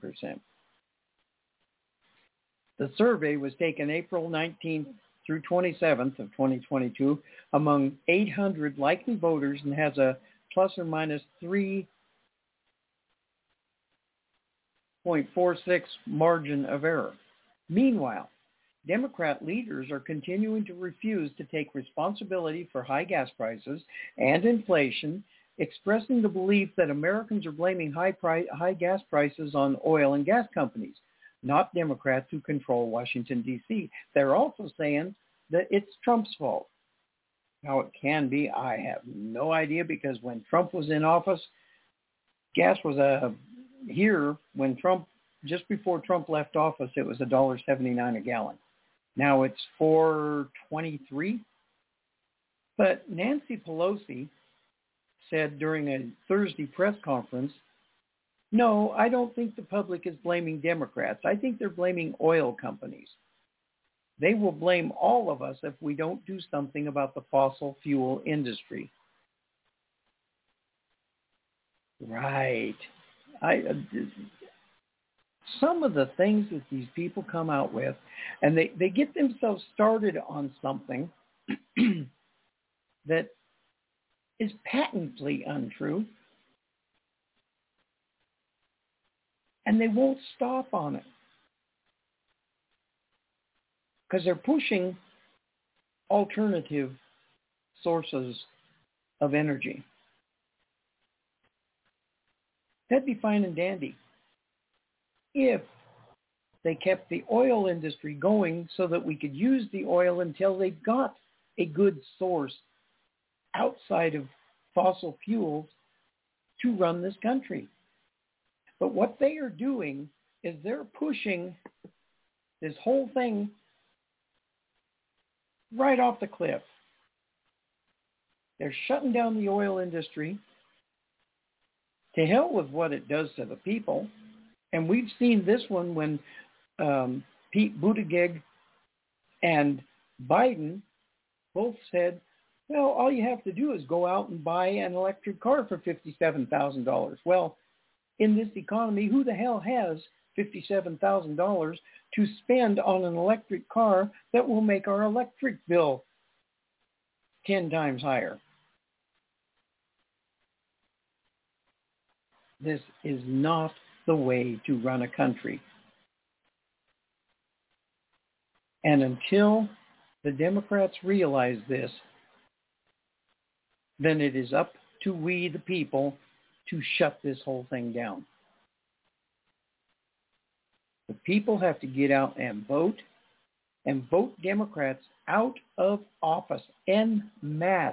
The survey was taken April 19th through 27th of 2022 among 800 likely voters and has a plus or minus 3.46 margin of error. Meanwhile, Democrat leaders are continuing to refuse to take responsibility for high gas prices and inflation, expressing the belief that Americans are blaming high gas prices on oil and gas companies, not Democrats who control Washington, D.C. They're also saying that it's Trump's fault. How it can be, I have no idea, because when Trump was in office, gas was here when Trump, just before Trump left office, it was $1.79 a gallon. Now it's $4.23. But Nancy Pelosi said during a Thursday press conference, no, I don't think the public is blaming Democrats. I think they're blaming oil companies. They will blame all of us if we don't do something about the fossil fuel industry. Right. Some of the things that these people come out with, and they get themselves started on something that is patently untrue, and they won't stop on it because they're pushing alternative sources of energy. That'd be fine and dandy if they kept the oil industry going so that we could use the oil until they got a good source outside of fossil fuels to run this country. But what they are doing is they're pushing this whole thing right off the cliff. They're shutting down the oil industry. To hell with what it does to the people. And we've seen this one when Pete Buttigieg and Biden both said, well, all you have to do is go out and buy an electric car for $57,000. Well, in this economy, who the hell has $57,000 to spend on an electric car that will make our electric bill 10 times higher? This is not the way to run a country. And until the Democrats realize this, then it is up to we, the people, to shut this whole thing down. The people have to get out and vote Democrats out of office en masse,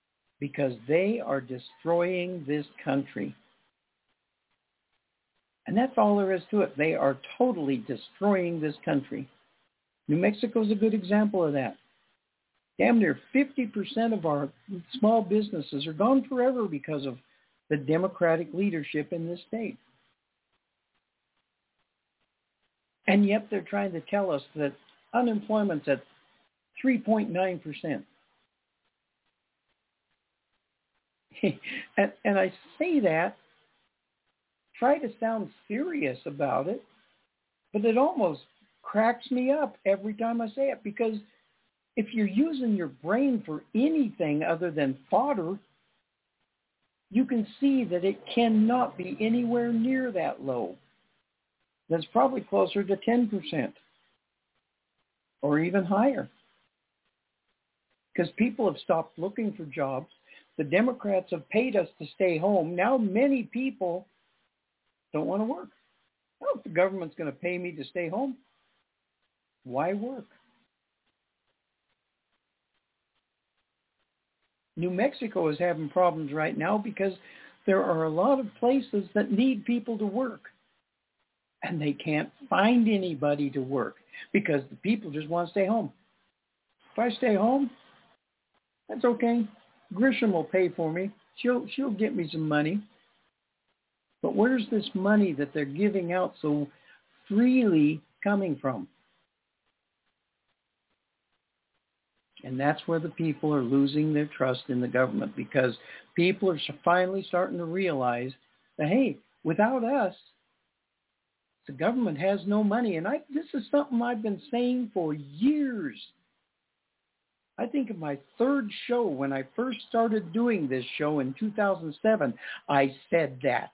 because they are destroying this country. And that's all there is to it. They are totally destroying this country. New Mexico is a good example of that. Damn near 50% of our small businesses are gone forever because of the Democratic leadership in this state. And yet they're trying to tell us that unemployment's at 3.9%. and I say that, try to sound serious about it, but it almost cracks me up every time I say it, because if you're using your brain for anything other than fodder, you can see that it cannot be anywhere near that low. That's probably closer to 10% or even higher, because people have stopped looking for jobs. The Democrats have paid us to stay home. Now many people don't want to work. Well, if the government's going to pay me to stay home, why work? New Mexico is having problems right now because there are a lot of places that need people to work, and they can't find anybody to work because the people just want to stay home. If I stay home, that's okay. Grisham will pay for me. She'll get me some money. But where's this money that they're giving out so freely coming from? And that's where the people are losing their trust in the government, because people are finally starting to realize that, hey, without us, the government has no money. And this is something I've been saying for years. I think of my third show when I first started doing this show in 2007, I said that.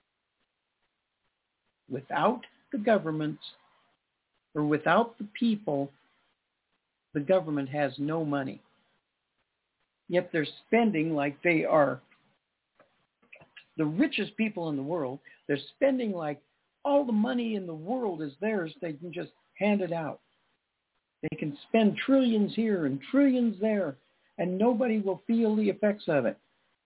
Without the governments or without the people, the government has no money. Yet they're spending like they are the richest people in the world. They're spending like all the money in the world is theirs. They can just hand it out. They can spend trillions here and trillions there, and nobody will feel the effects of it.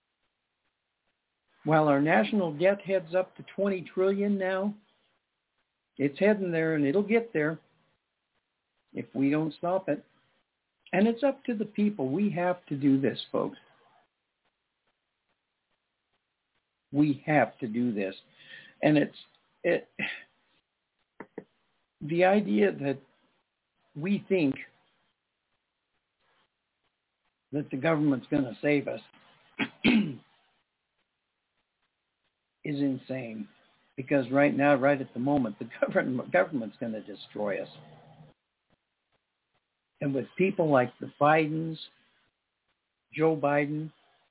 While our national debt heads up to 20 trillion now, it's heading there, and it'll get there if we don't stop it. And it's up to the people. We have to do this, folks. We have to do this. And the idea that we think that the government's going to save us is insane. Because right now, right at the moment, the government's going to destroy us. And with people like the Bidens, Joe Biden,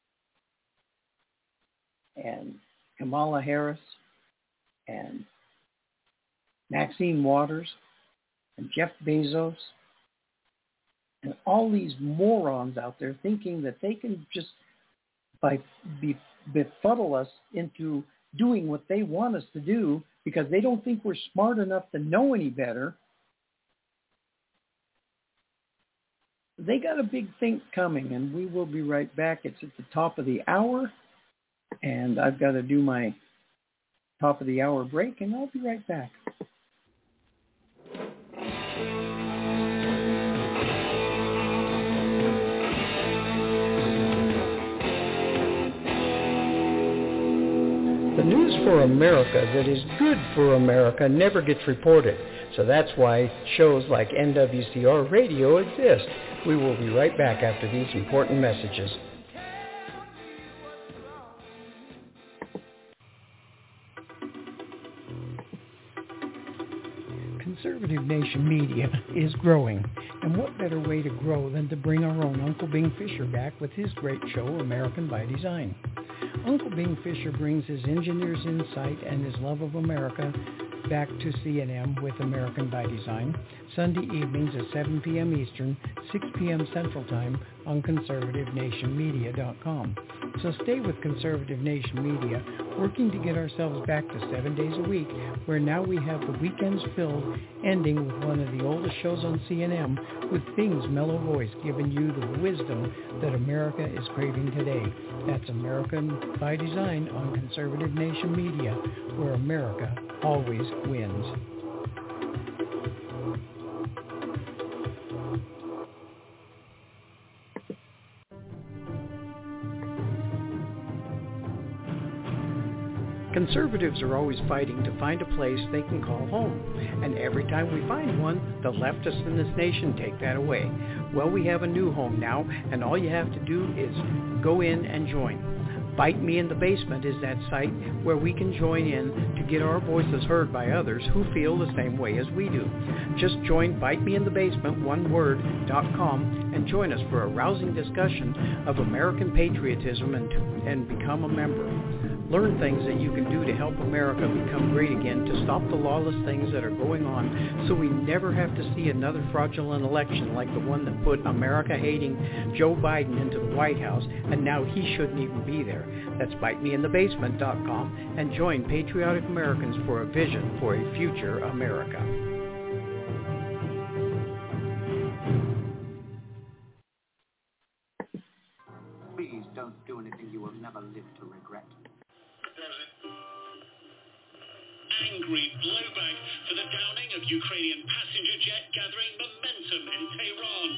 and Kamala Harris, and Maxine Waters, and Jeff Bezos, and all these morons out there thinking that they can just befuddle us into doing what they want us to do because they don't think we're smart enough to know any better. They got a big think coming, and we will be right back. It's at the top of the hour, and I've got to do my top of the hour break, and I'll be right back. The news for America that is good for America never gets reported. So that's why shows like NWCR Radio exist. We will be right back after these important messages. Conservative Nation Media is growing, and what better way to grow than to bring our own Uncle Bing Fisher back with his great show, American by Design. Uncle Bing Fisher brings his engineer's insight and his love of America back to CNN with American by Design, Sunday evenings at 7 p.m. Eastern, 6 p.m. Central Time, on conservativenationmedia.com. So stay with Conservative Nation Media, working to get ourselves back to 7 days a week, where now we have the weekends filled, ending with one of the oldest shows on CNN, with Bing's mellow voice giving you the wisdom that America is craving today. That's American by Design on Conservative Nation Media, where America always wins. Conservatives are always fighting to find a place they can call home. And every time we find one, the leftists in this nation take that away. Well, we have a new home now, and all you have to do is go in and join. Bite Me in the Basement is that site where we can join in to get our voices heard by others who feel the same way as we do. Just join bitemeinthebasement.com and join us for a rousing discussion of American patriotism and become a member. Learn things that you can do to help America become great again, to stop the lawless things that are going on, so we never have to see another fraudulent election like the one that put America-hating Joe Biden into the White House, and now he shouldn't even be there. That's bitemeinthebasement.com and join patriotic Americans for a vision for a future America. Please don't do anything you will never live to regret. Angry blowback for the downing of Ukrainian passenger jet gathering momentum in Tehran.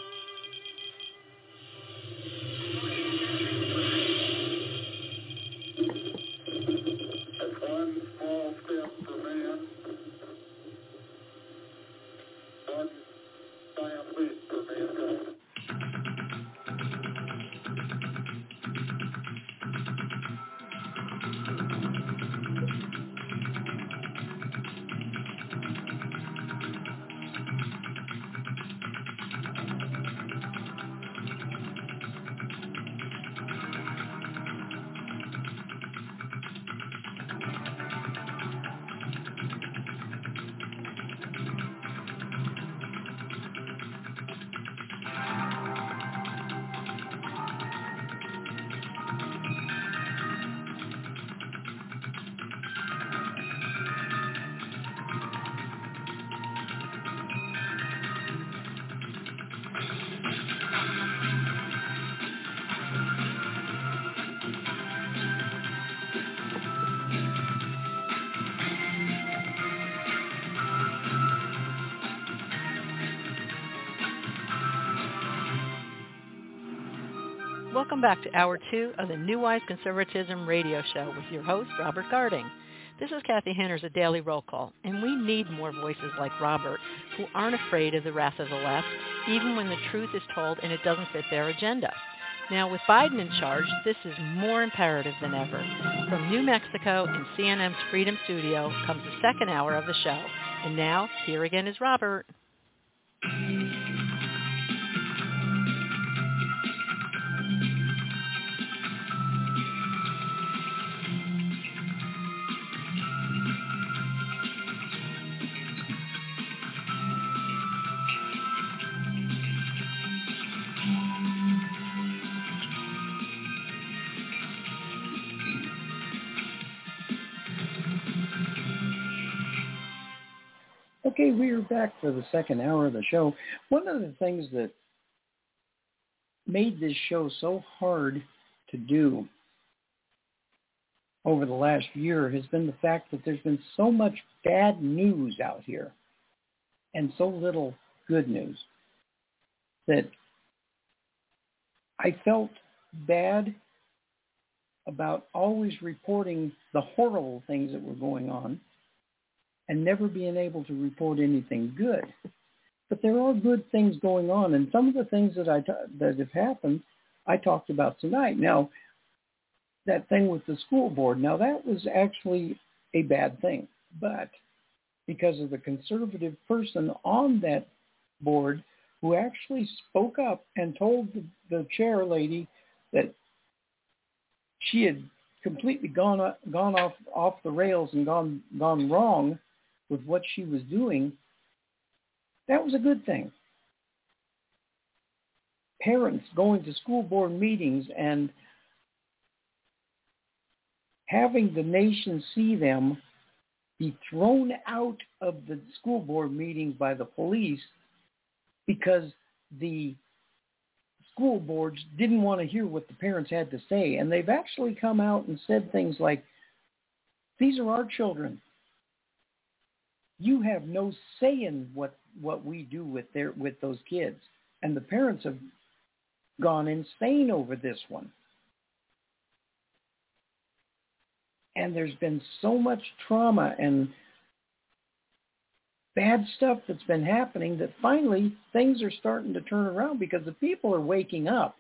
That's one small step for man, one giant leap for mankind. Welcome back to Hour 2 of the New Wise Conservatism radio show with your host, Robert Garding. This is Kathy Henner's A Daily Roll Call, and we need more voices like Robert who aren't afraid of the wrath of the left, even when the truth is told and it doesn't fit their agenda. Now, with Biden in charge, this is more imperative than ever. From New Mexico in CNN's Freedom Studio comes the second hour of the show. And now, here again is Robert. Okay, we are back for the second hour of the show. One of the things that made this show so hard to do over the last year has been the fact that there's been so much bad news out here and so little good news that I felt bad about always reporting the horrible things that were going on and never being able to report anything good. But there are good things going on, and some of the things that that have happened, I talked about tonight. Now, that thing with the school board, now that was actually a bad thing, but because of the conservative person on that board who actually spoke up and told the chair lady that she had completely gone off the rails and gone wrong with what she was doing, that was a good thing. parents going to school board meetings and having the nation see them be thrown out of the school board meetings by the police because the school boards didn't want to hear what the parents had to say. And they've actually come out and said things like, these are our children. You have no say in what we do with those kids. And the parents have gone insane over this one. And there's been so much trauma and bad stuff that's been happening that finally things are starting to turn around because the people are waking up.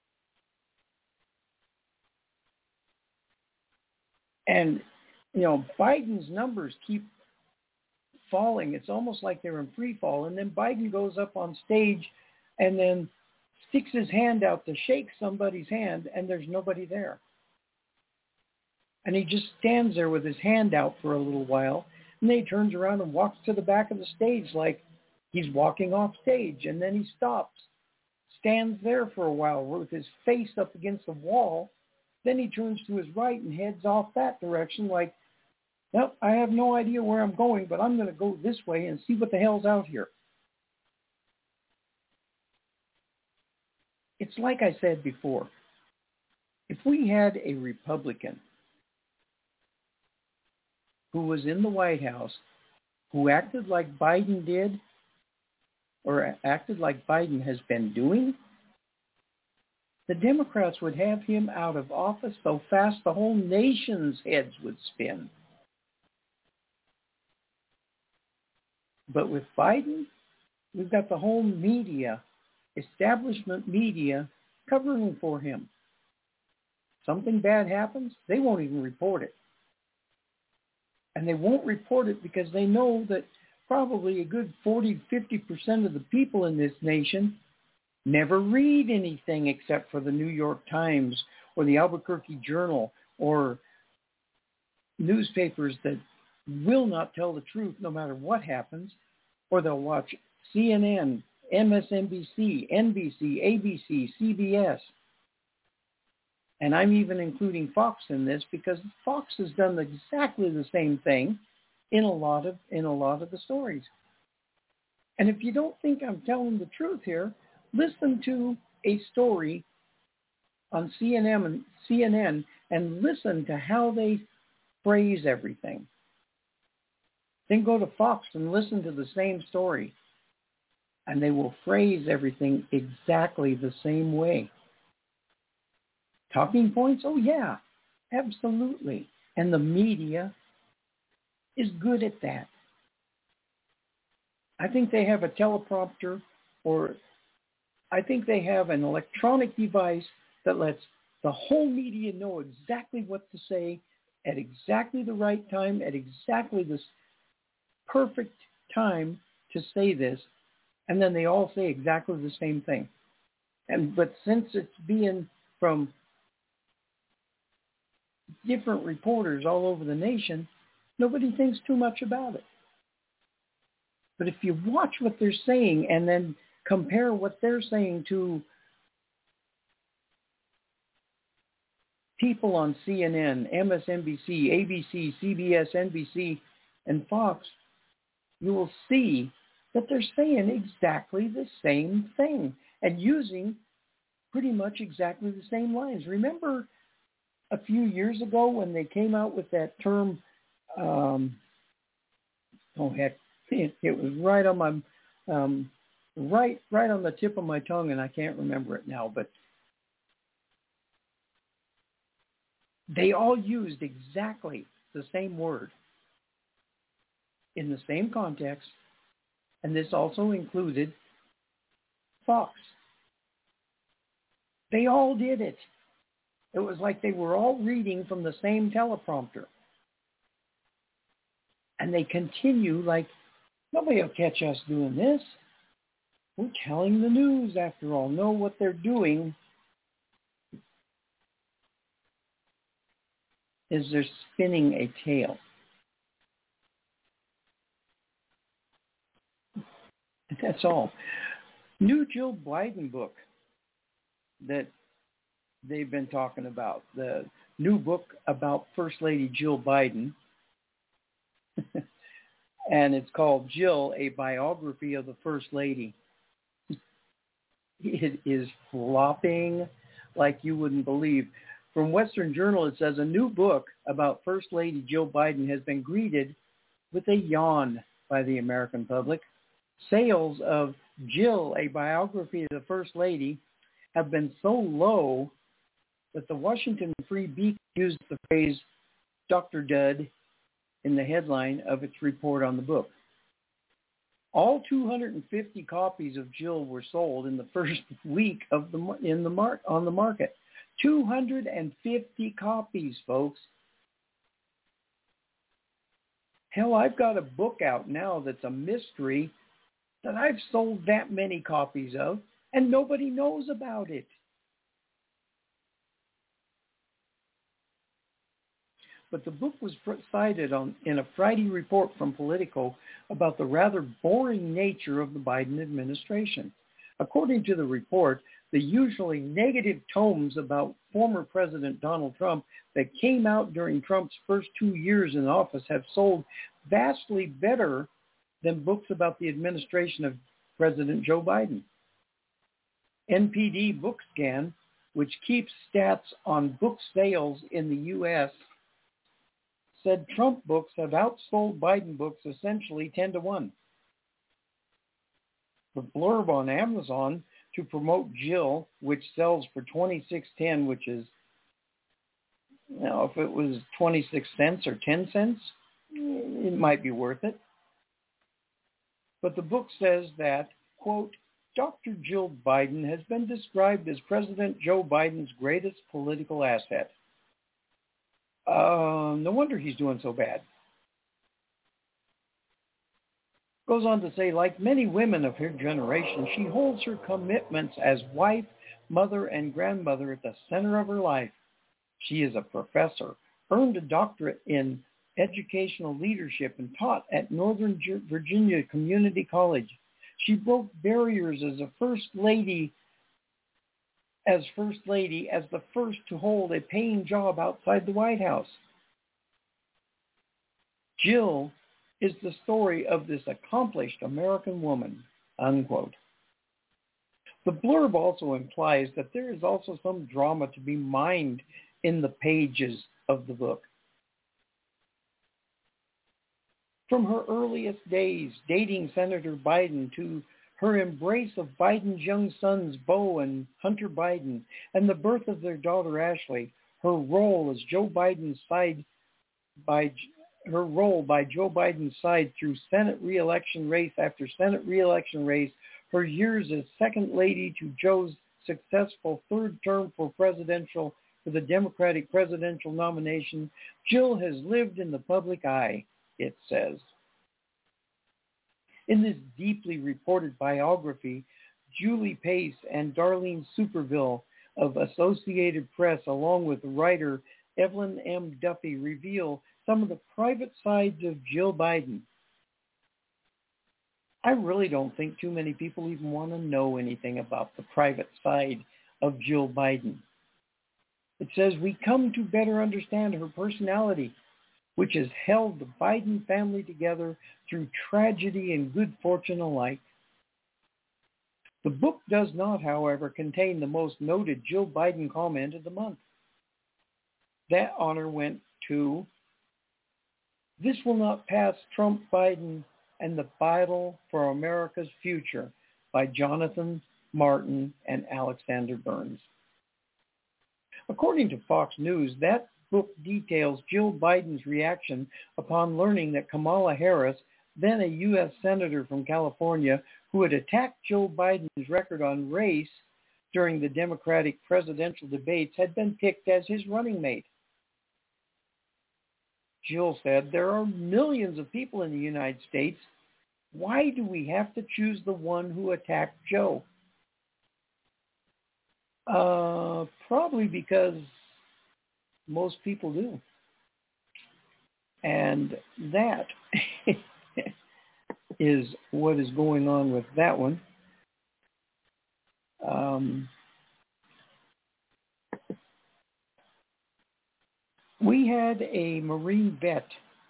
And, Biden's numbers keep falling. It's almost like they're in free fall. And then Biden goes up on stage and then sticks his hand out to shake somebody's hand, and there's nobody there. And he just stands there with his hand out for a little while, and then he turns around and walks to the back of the stage like he's walking off stage, and then he stops, stands there for a while with his face up against the wall. Then he turns to his right and heads off that direction like, well, I have no idea where I'm going, but I'm going to go this way and see what the hell's out here. It's like I said before. If we had a Republican who was in the White House, who acted like Biden did, or acted like Biden has been doing, the Democrats would have him out of office so fast the whole nation's heads would spin. But with Biden, we've got the whole media, establishment media, covering for him. Something bad happens, they won't even report it. And they won't report it because they know that probably a good 40-50% of the people in this nation never read anything except for the New York Times or the Albuquerque Journal or newspapers that will not tell the truth no matter what happens, or they'll watch CNN, MSNBC, NBC, ABC, CBS. And I'm even including Fox in this because Fox has done exactly the same thing in a lot of the stories. And if you don't think I'm telling the truth here, listen to a story on CNN and listen to how they phrase everything. Then go to Fox and listen to the same story. And they will phrase everything exactly the same way. Talking points? Oh, yeah, absolutely. And the media is good at that. I think they have a teleprompter, or I think they have an electronic device that lets the whole media know exactly what to say at exactly the right time, at exactly this perfect time to say this, and then they all say exactly the same thing. But since it's being from different reporters all over the nation, nobody thinks too much about it. But if you watch what they're saying and then compare what they're saying to people on CNN, MSNBC, ABC, CBS, NBC, and Fox, you will see that they're saying exactly the same thing and using pretty much exactly the same lines. Remember a few years ago when they came out with that term, it was right on my right on the tip of my tongue, and I can't remember it now, but they all used exactly the same word in the same context, and this also included Fox. They all did it. It was like they were all reading from the same teleprompter. And they continue like, nobody will catch us doing this. We're telling the news, after all. No, what they're doing is they're spinning a tale. That's all. New Jill Biden book. that they've been talking about. The new book about First Lady Jill Biden. And it's called Jill, A Biography of the First Lady. It is flopping like you wouldn't believe. From Western Journal, it says a new book about First Lady Jill Biden has been greeted with a yawn by the American public. Sales of Jill, A Biography of the First Lady have been so low that the Washington Free Beacon used the phrase Dr. Dud in the headline of its report on the book. All 250 copies of Jill were sold in the first week of on the market. 250 copies, folks. Hell, I've got a book out now that's a mystery that I've sold that many copies of, and nobody knows about it. But the book was cited in a Friday report from Politico about the rather boring nature of the Biden administration. According to the report, the usually negative tomes about former President Donald Trump that came out during Trump's first 2 years in office have sold vastly better than books about the administration of President Joe Biden. NPD BookScan, which keeps stats on book sales in the U.S., said Trump books have outsold Biden books essentially 10-1. The blurb on Amazon to promote Jill, which sells for $26.10, which is, if it was 26 cents or 10 cents, it might be worth it. But the book says that, quote, Dr. Jill Biden has been described as President Joe Biden's greatest political asset. No wonder he's doing so bad. Goes on to say, like many women of her generation, she holds her commitments as wife, mother, and grandmother at the center of her life. She is a professor, earned a doctorate in educational leadership, and taught at Northern Virginia Community College. She broke barriers as the first lady, as the first to hold a paying job outside the White House. Jill is the story of this accomplished American woman, unquote. The blurb also implies that there is also some drama to be mined in the pages of the book. From her earliest days dating Senator Biden to her embrace of Biden's young sons, Beau and Hunter Biden, and the birth of their daughter, Ashley, her role by Joe Biden's side through Senate re-election race after Senate re-election race, her years as second lady to Joe's successful third term for the Democratic presidential nomination, Jill has lived in the public eye, it says. In this deeply reported biography, Julie Pace and Darlene Superville of Associated Press, along with writer Evelyn M. Duffy, reveal some of the private sides of Jill Biden. I really don't think too many people even want to know anything about the private side of Jill Biden. It says, we come to better understand her personality, which has held the Biden family together through tragedy and good fortune alike. The book does not, however, contain the most noted Jill Biden comment of the month. That honor went to This Will Not Pass Trump, Biden, and the Battle for America's Future by Jonathan Martin and Alexander Burns. According to Fox News, that book details Jill Biden's reaction upon learning that Kamala Harris, then a U.S. Senator from California, who had attacked Joe Biden's record on race during the Democratic presidential debates, had been picked as his running mate. Jill said, there are millions of people in the United States. Why do we have to choose the one who attacked Joe? Probably because most people do. And that is what is going on with that one. We had a Marine vet,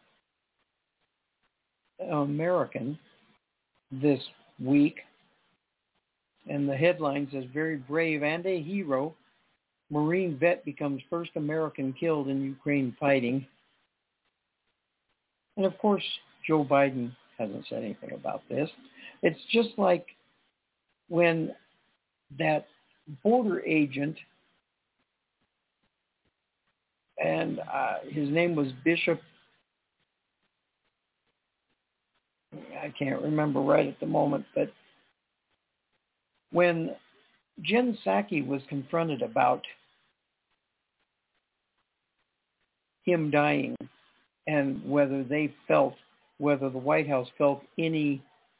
American, this week, and the headline says, "Very brave and a hero. Marine vet becomes first American killed in Ukraine fighting." And of course, Joe Biden hasn't said anything about this. It's just like when that border agent, and his name was Bishop, I can't remember right at the moment, but when Jen Psaki was confronted about him dying and whether the White House felt any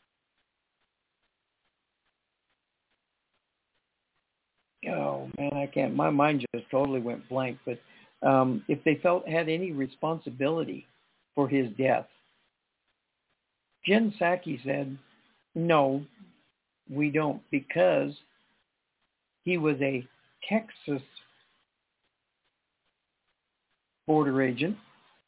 my mind just totally went blank, but if they had any responsibility for his death, Jen Psaki said, no, we don't, because he was a Texas border agent.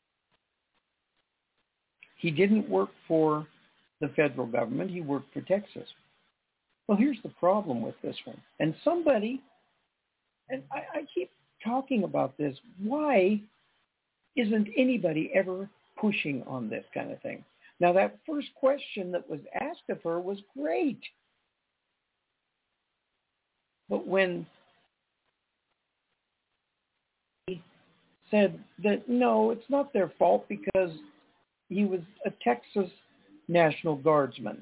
He didn't work for the federal government. He worked for Texas. Well, here's the problem with this one. And somebody, and I keep talking about this, why isn't anybody ever pushing on this kind of thing? Now, that first question that was asked of her was great. But when he said that, no, it's not their fault because he was a Texas National Guardsman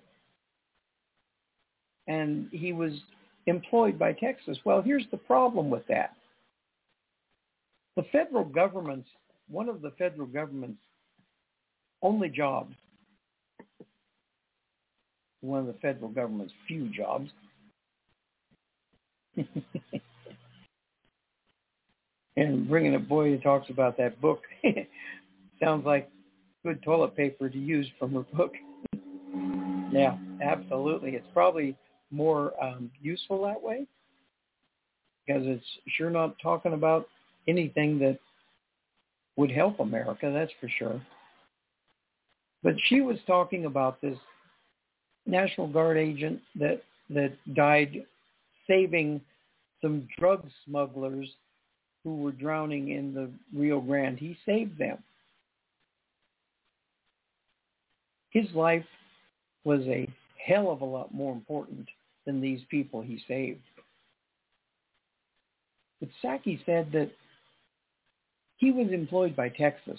and he was employed by Texas. Well, here's the problem with that. The federal government's, one of the federal government's only jobs, one of the federal government's few jobs, and bringing a boy who talks about that book sounds like good toilet paper to use from her book. Yeah, absolutely. It's probably more useful that way because it's sure not talking about anything that would help America, that's for sure. But she was talking about this National Guard agent that died saving some drug smugglers who were drowning in the Rio Grande. He saved them. His life was a hell of a lot more important than these people he saved. But Psaki said that he was employed by Texas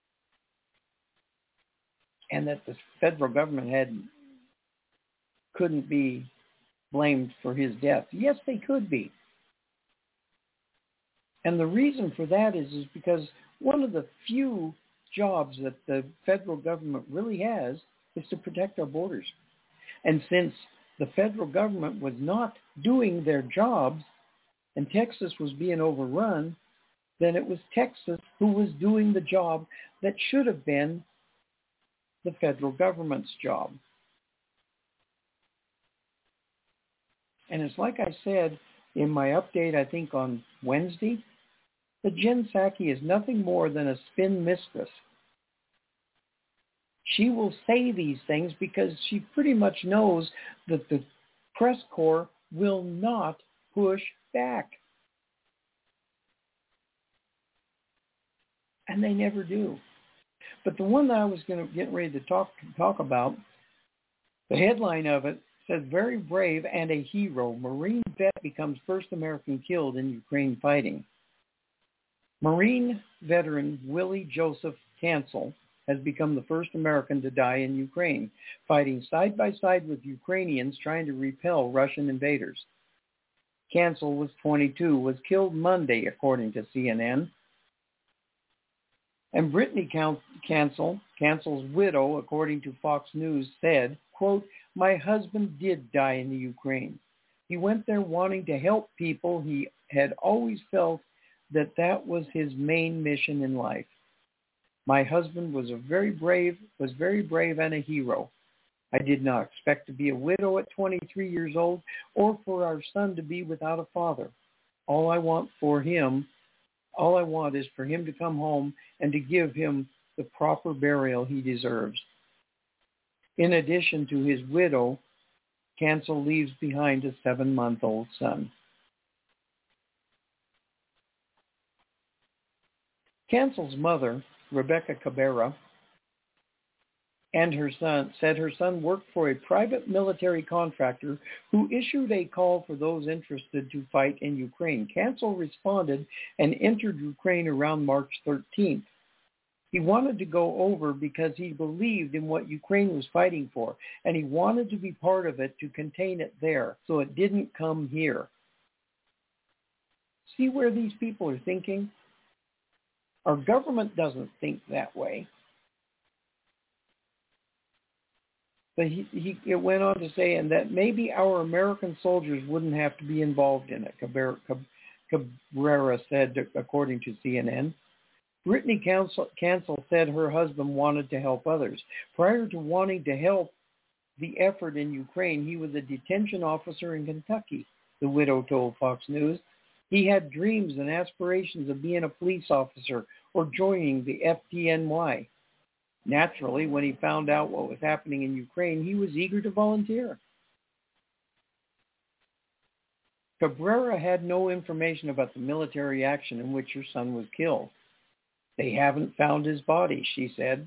and that the federal government couldn't be blamed for his death. Yes, they could be. And the reason for that is because one of the few jobs that the federal government really has is to protect our borders. And since the federal government was not doing their jobs and Texas was being overrun, then it was Texas who was doing the job that should have been the federal government's job. And it's like I said in my update, I think on Wednesday, that Jen Psaki is nothing more than a spin mistress. She will say these things because she pretty much knows that the press corps will not push back. And they never do. But the one that I was going to get ready to talk about, the headline of it says, "Very brave and a hero. Marine vet becomes first American killed in Ukraine fighting." Marine veteran Willie Joseph Cancel has become the first American to die in Ukraine, fighting side by side with Ukrainians trying to repel Russian invaders. Cancel was 22, was killed Monday, according to CNN. And Brittany Cancel's widow, according to Fox News, said, quote, "My husband did die in the Ukraine. He went there wanting to help people. He had always felt that was his main mission in life. My husband was very brave and a hero. I did not expect to be a widow at 23 years old or for our son to be without a father. All I want for him All I want is for him to come home and to give him the proper burial he deserves. In addition to his widow, Cancel leaves behind a 7-month-old son. Cancel's mother, Rebecca Cabrera, and her son said her son worked for a private military contractor who issued a call for those interested to fight in Ukraine. Cancel responded and entered Ukraine around March 13th. He wanted to go over because he believed in what Ukraine was fighting for, and he wanted to be part of it to contain it there so it didn't come here. See where these people are thinking? Our government doesn't think that way. But it went on to say, and that maybe our American soldiers wouldn't have to be involved in it, Cabrera said, according to CNN. Brittany Cancel said her husband wanted to help others. Prior to wanting to help the effort in Ukraine, he was a detention officer in Kentucky, the widow told Fox News. He had dreams and aspirations of being a police officer or joining the FDNY. Naturally, when he found out what was happening in Ukraine, he was eager to volunteer. Cabrera had no information about the military action in which her son was killed. They haven't found his body, she said.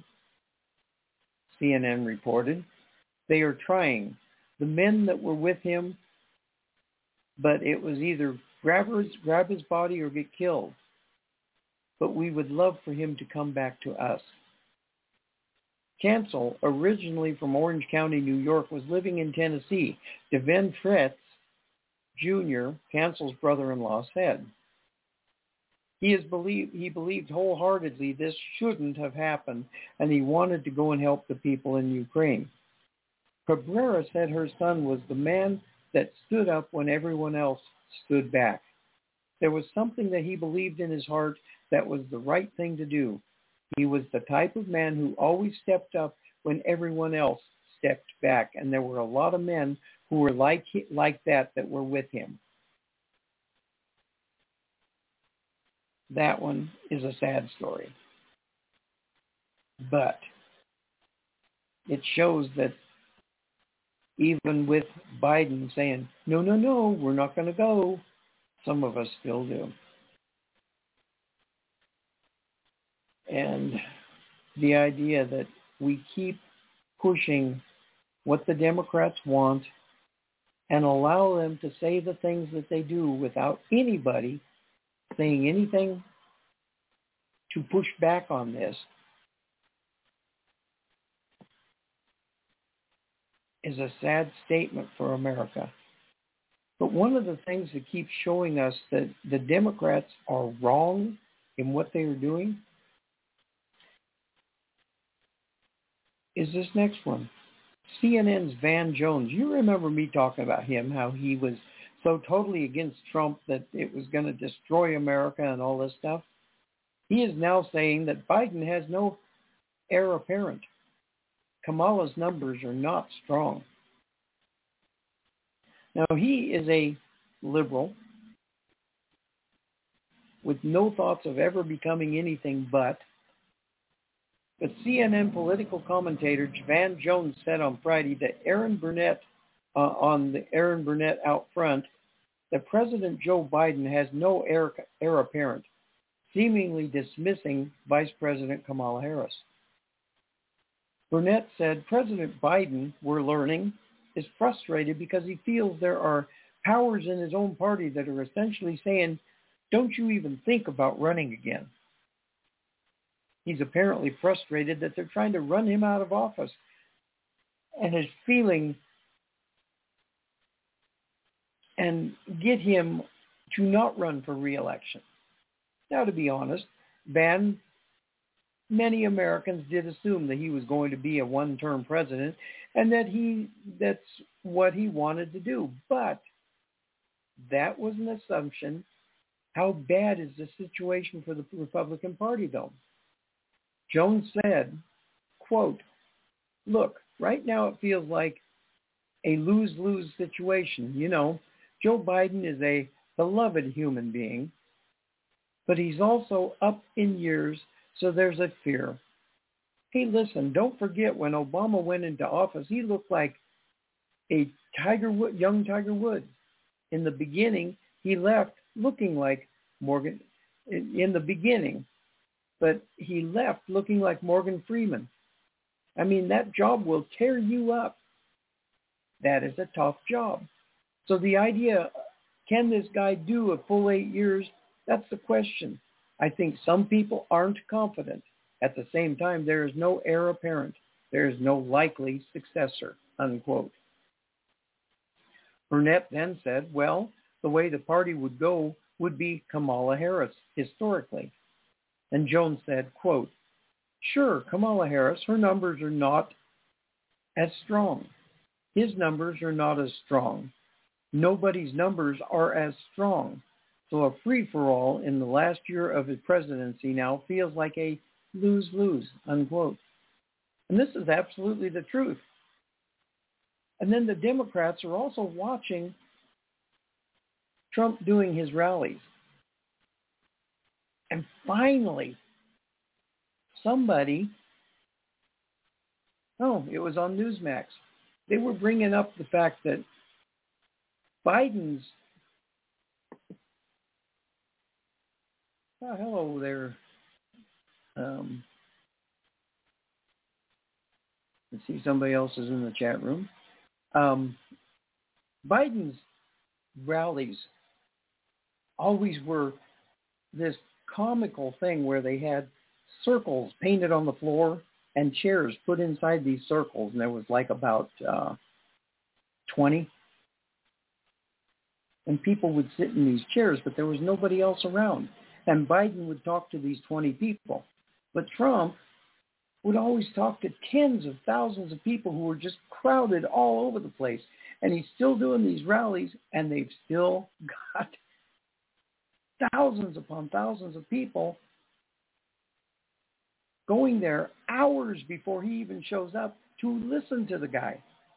CNN reported. They are trying. The men that were with him, but it was either grab his body or get killed. But we would love for him to come back to us. Cancel, originally from Orange County, New York, was living in Tennessee. Devin Fretz, Jr., Cancel's brother-in-law, said. He believed wholeheartedly this shouldn't have happened, and he wanted to go and help the people in Ukraine. Cabrera said her son was the man that stood up when everyone else stood back. There was something that he believed in his heart that was the right thing to do. He was the type of man who always stepped up when everyone else stepped back, and there were a lot of men who were like that were with him. That one is a sad story. But it shows that even with Biden saying, no, we're not going to go, some of us still do. And the idea that we keep pushing what the Democrats want and allow them to say the things that they do without anybody saying anything to push back on this is a sad statement for America. But one of the things that keeps showing us that the Democrats are wrong in what they are doing is this next one. CNN's Van Jones. You remember me talking about him, how he was so totally against Trump that it was going to destroy America and all this stuff. He is now saying that Biden has no heir apparent. Kamala's numbers are not strong. Now, he is a liberal with no thoughts of ever becoming anything but CNN political commentator Van Jones said on Friday that Aaron Burnett, on the Aaron Burnett Out Front, that President Joe Biden has no heir apparent, seemingly dismissing Vice President Kamala Harris. Burnett said President Biden, we're learning, is frustrated because he feels there are powers in his own party that are essentially saying, don't you even think about running again. He's apparently frustrated that they're trying to run him out of office and is feeling and get him to not run for re-election. Now, to be honest, many Americans did assume that he was going to be a one-term president and that that's what he wanted to do. But that was an assumption. How bad is the situation for the Republican Party, though? Jones said, quote, look, right now it feels like a lose-lose situation. You know, Joe Biden is a beloved human being, but he's also up in years, so there's a fear. Hey, listen, don't forget when Obama went into office, he looked like a young Tiger Woods. In the beginning, he left looking like Morgan, in the beginning, but he left looking like Morgan Freeman. I mean, that job will tear you up. That is a tough job. So the idea, can this guy do a full 8 years? That's the question. I think some people aren't confident. At the same time, there is no heir apparent. There is no likely successor, unquote. Burnett then said, well, the way the party would go would be Kamala Harris, historically. And Jones said, quote, sure, Kamala Harris, her numbers are not as strong. His numbers are not as strong. Nobody's numbers are as strong. So a free-for-all in the last year of his presidency now feels like a lose-lose, unquote. And this is absolutely the truth. And then the Democrats are also watching Trump doing his rallies. And finally, somebody, it was on Newsmax, they were bringing up the fact that Biden's, hello there. Let's see, somebody else is in the chat room. Biden's rallies always were this comical thing where they had circles painted on the floor and chairs put inside these circles, and there was like about 20. And people would sit in these chairs, but there was nobody else around. And Biden would talk to these 20 people. But Trump would always talk to tens of thousands of people who were just crowded all over the place. And he's still doing these rallies, and they've still got thousands upon thousands of people going there hours before he even shows up to listen to the guy.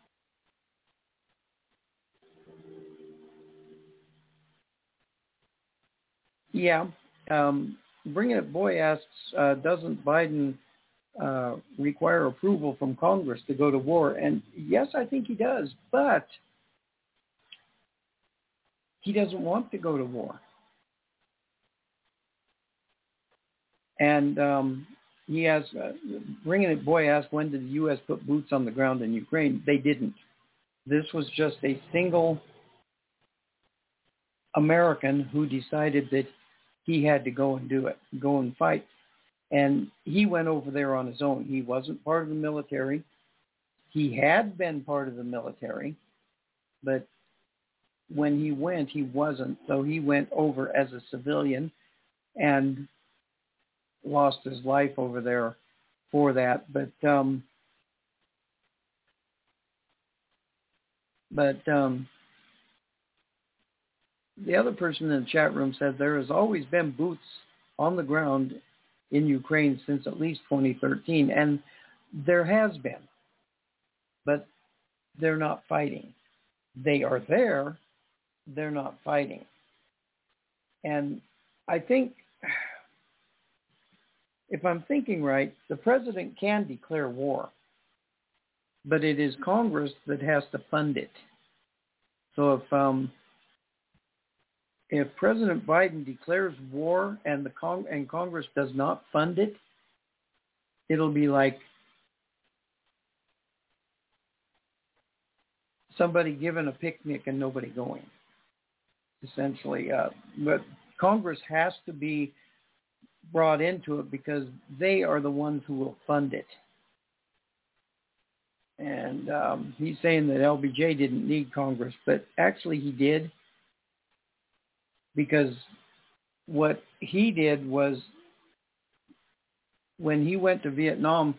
Yeah. Bringing It Boy asks, doesn't Biden require approval from Congress to go to war? And yes, I think he does, but he doesn't want to go to war. And he has, Bringing It Boy asked, when did the U.S. put boots on the ground in Ukraine? They didn't. This was just a single American who decided that he had to go and do it, go and fight. And he went over there on his own. He wasn't part of the military. He had been part of the military, but when he went, he wasn't. So he went over as a civilian and lost his life over there for that. But the other person in the chat room said there has always been boots on the ground in Ukraine since at least 2013, and there has been, but they're not fighting. They are there, they're not fighting. And I think, if I'm thinking right, the president can declare war, but it is Congress that has to fund it. So if President Biden declares war and Congress does not fund it, it'll be like somebody giving a picnic and nobody going, essentially. But Congress has to be brought into it because they are the ones who will fund it. And he's saying that LBJ didn't need Congress, but actually he did. Because what he did was, when he went to Vietnam,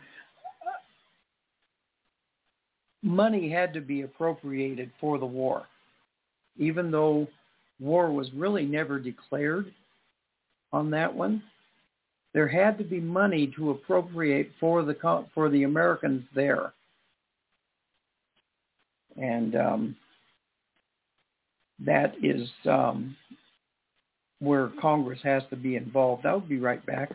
money had to be appropriated for the war. Even though war was really never declared on that one, there had to be money to appropriate for the Americans there. And that is where Congress has to be involved. I'll be right back.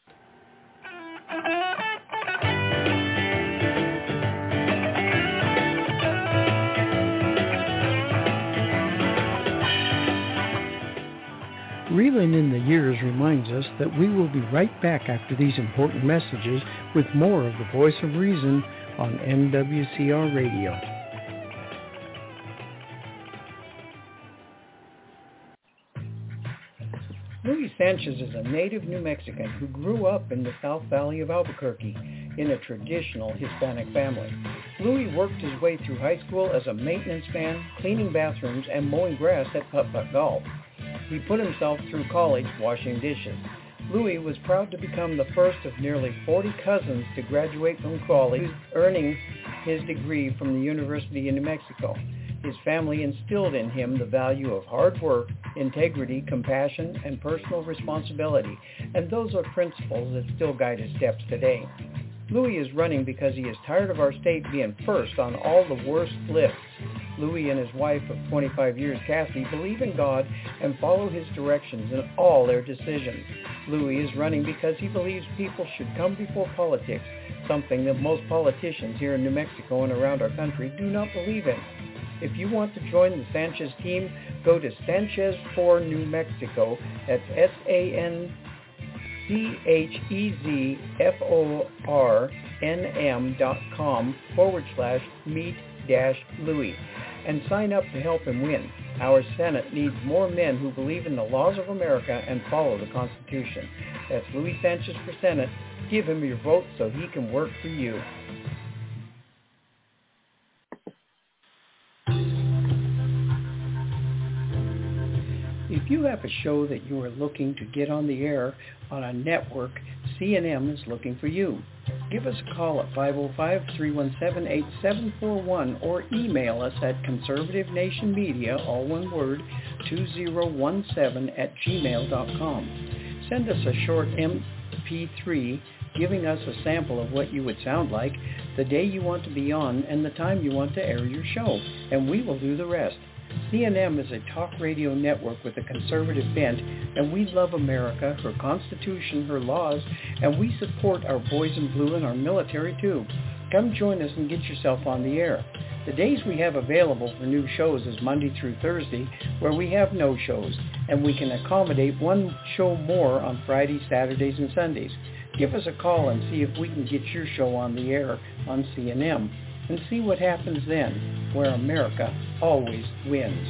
Reeling in the Years reminds us that we will be right back after these important messages with more of the Voice of Reason on NWCR Radio. Louis Sanchez is a native New Mexican who grew up in the South Valley of Albuquerque in a traditional Hispanic family. Louis worked his way through high school as a maintenance man, cleaning bathrooms, and mowing grass at Putt-Putt Golf. He put himself through college washing dishes. Louis was proud to become the first of nearly 40 cousins to graduate from college, earning his degree from the University of New Mexico. His family instilled in him the value of hard work, integrity, compassion, and personal responsibility, and those are principles that still guide his steps today. Louis is running because he is tired of our state being first on all the worst lists. Louis and his wife of 25 years, Kathy, believe in God and follow his directions in all their decisions. Louis is running because he believes people should come before politics, something that most politicians here in New Mexico and around our country do not believe in. If you want to join the Sanchez team, go to Sanchez for New Mexico. That's SANCHEZFORNM.com/meet-Louis and sign up to help him win. Our Senate needs more men who believe in the laws of America and follow the Constitution. That's Louis Sanchez for Senate. Give him your vote so he can work for you. If you have a show that you are looking to get on the air on a network, CNM is looking for you. Give us a call at 505-317-8741 or email us at conservativenationmedia, all one word, 2017@gmail.com. Send us a short MP3 giving us a sample of what you would sound like, the day you want to be on, and the time you want to air your show, and we will do the rest. CNM is a talk radio network with a conservative bent, and we love America, her Constitution, her laws, and we support our boys in blue and our military too. Come join us and get yourself on the air. The days we have available for new shows is Monday through Thursday, where we have no shows, and we can accommodate one show more on Fridays, Saturdays, and Sundays. Give us a call and see if we can get your show on the air on CNM, and see what happens then, where America always wins.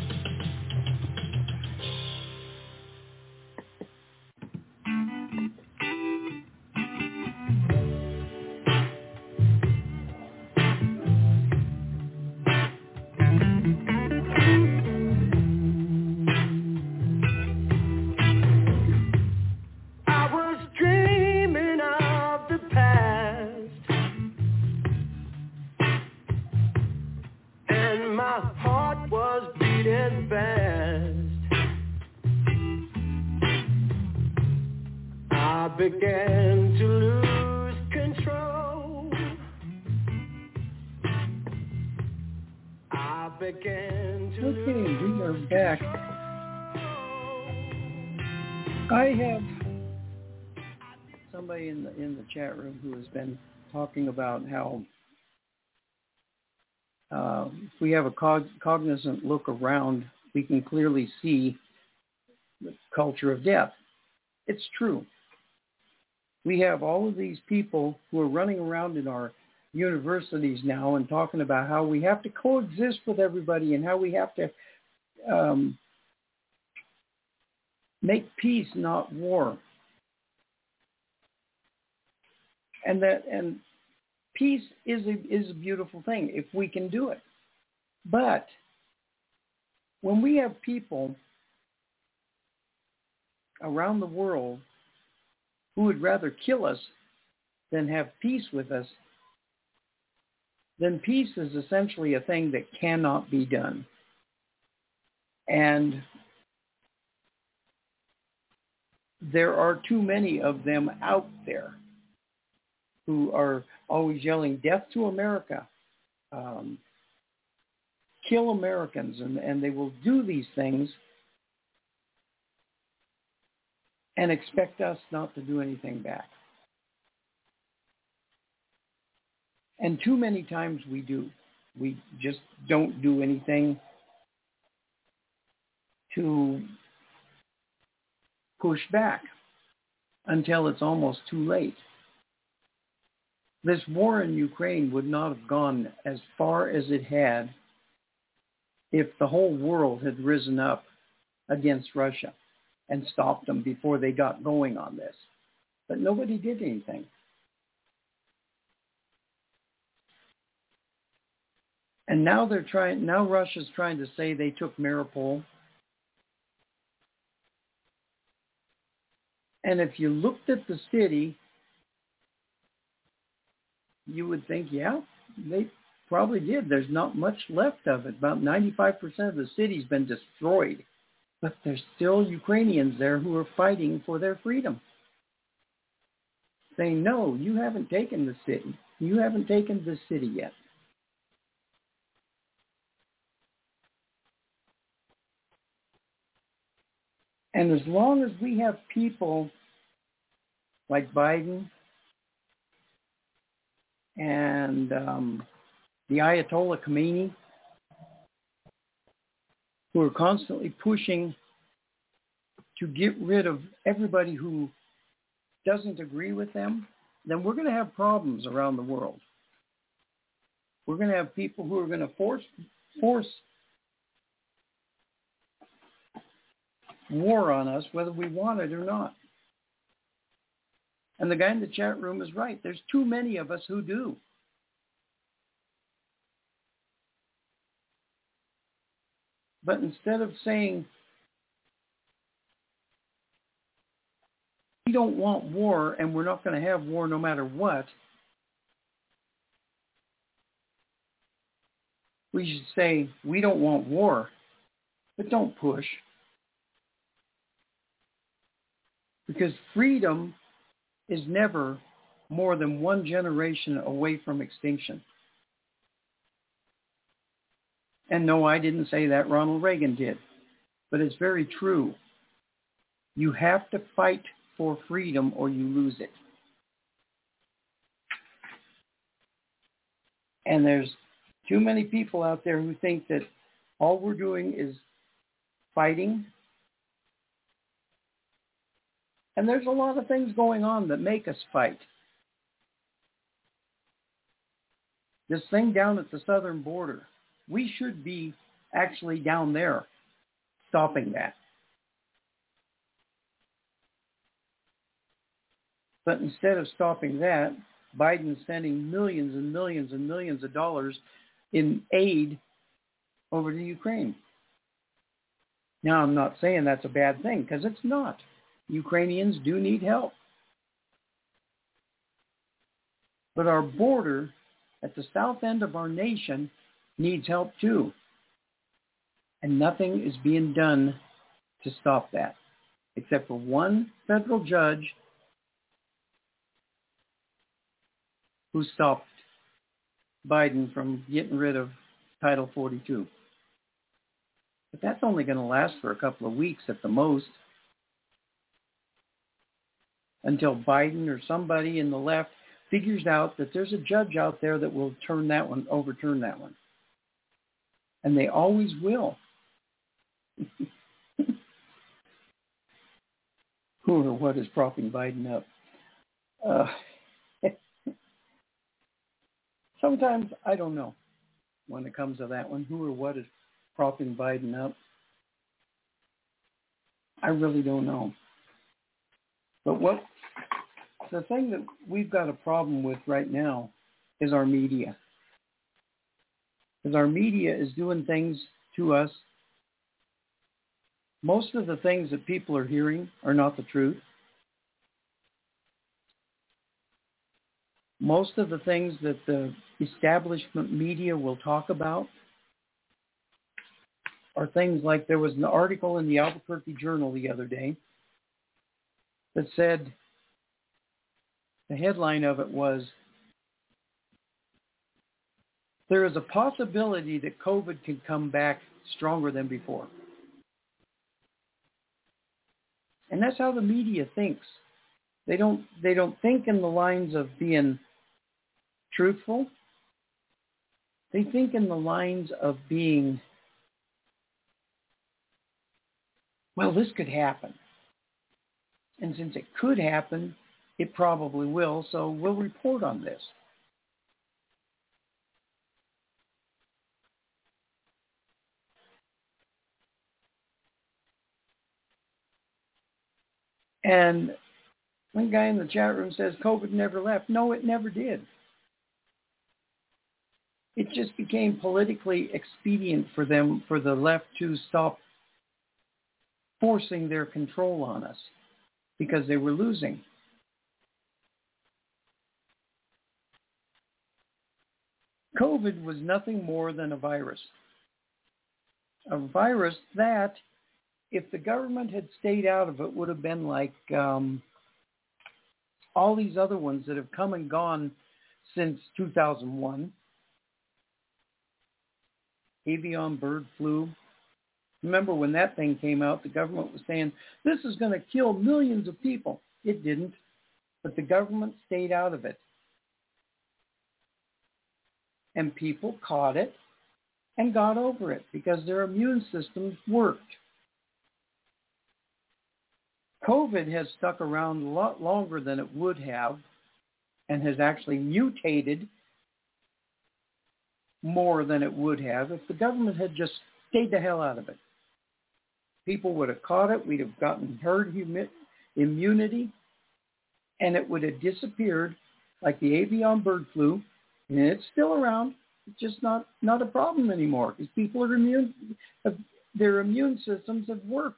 Began to lose control. I began to Okay, we are back. I have somebody in the chat room who has been talking about how if we have a cognizant look around, we can clearly see the culture of death. It's true. We have all of these people who are running around in our universities now and talking about how we have to coexist with everybody and how we have to make peace, not war. And peace is a beautiful thing if we can do it. But when we have people around the world who would rather kill us than have peace with us, then peace is essentially a thing that cannot be done. And there are too many of them out there who are always yelling, death to America, kill Americans, and they will do these things and expect us not to do anything back. And too many times we do. We just don't do anything to push back until it's almost too late. This war in Ukraine would not have gone as far as it had if the whole world had risen up against Russia and stopped them before they got going on this. But nobody did anything. And now Russia's trying to say they took Mariupol. And if you looked at the city, you would think, yeah, they probably did. There's not much left of it. About 95% of the city's been destroyed. But there's still Ukrainians there who are fighting for their freedom. Saying, no, you haven't taken the city. You haven't taken the city yet. And as long as we have people like Biden and the Ayatollah Khomeini, who are constantly pushing to get rid of everybody who doesn't agree with them, then we're going to have problems around the world. We're going to have people who are going to force war on us, whether we want it or not. And the guy in the chat room is right. There's too many of us who do. But instead of saying, we don't want war and we're not going to have war no matter what, we should say, we don't want war, but don't push. Because freedom is never more than one generation away from extinction. And no, I didn't say that. Ronald Reagan did. But it's very true. You have to fight for freedom or you lose it. And there's too many people out there who think that all we're doing is fighting. And there's a lot of things going on that make us fight. This thing down at the southern border, we should be actually down there stopping that. But instead of stopping that, Biden's sending millions and millions and millions of dollars in aid over to Ukraine. Now, I'm not saying that's a bad thing, because it's not. Ukrainians do need help. But our border at the south end of our nation needs help too. And nothing is being done to stop that, except for one federal judge who stopped Biden from getting rid of Title 42. But that's only going to last for a couple of weeks at the most, until Biden or somebody in the left figures out that there's a judge out there that will overturn that one. And they always will. Who or what is propping Biden up? Sometimes I don't know when it comes to that one. Who or what is propping Biden up? I really don't know. But the thing that we've got a problem with right now is our media. Because our media is doing things to us. Most of the things that people are hearing are not the truth. Most of the things that the establishment media will talk about are things like, there was an article in the Albuquerque Journal the other day that said, the headline of it was, there is a possibility that COVID can come back stronger than before. And that's how the media thinks. They don't think in the lines of being truthful. They think in the lines of being, well, this could happen. And since it could happen, it probably will, so we'll report on this. And one guy in the chat room says COVID never left. No, it never did. It just became politically expedient for them, for the left to stop forcing their control on us because they were losing. COVID was nothing more than a virus. A virus that, if the government had stayed out of it, would have been like all these other ones that have come and gone since 2001. Avian bird flu. Remember when that thing came out, the government was saying, this is going to kill millions of people. It didn't, but the government stayed out of it. And people caught it and got over it because their immune systems worked. COVID has stuck around a lot longer than it would have and has actually mutated more than it would have if the government had just stayed the hell out of it. People would have caught it. We'd have gotten herd immunity, and it would have disappeared like the avian bird flu. And it's still around. It's just not a problem anymore because people are immune. Their immune systems have worked.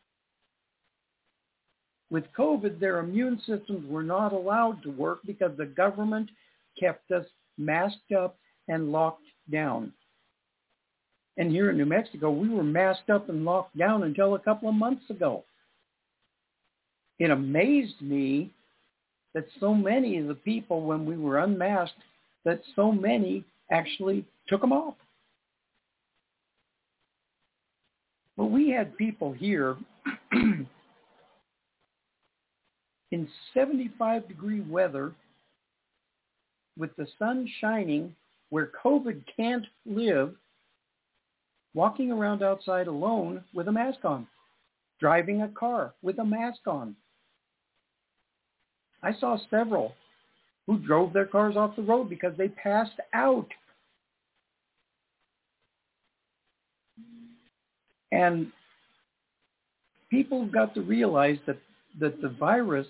With COVID, their immune systems were not allowed to work because the government kept us masked up and locked down. And here in New Mexico, we were masked up and locked down until a couple of months ago. It amazed me that so many of the people, when we were unmasked, that so many actually took them off. But we had people here in 75-degree weather with the sun shining where COVID can't live, walking around outside alone with a mask on, driving a car with a mask on. I saw several who drove their cars off the road because they passed out. And people got to realize that the virus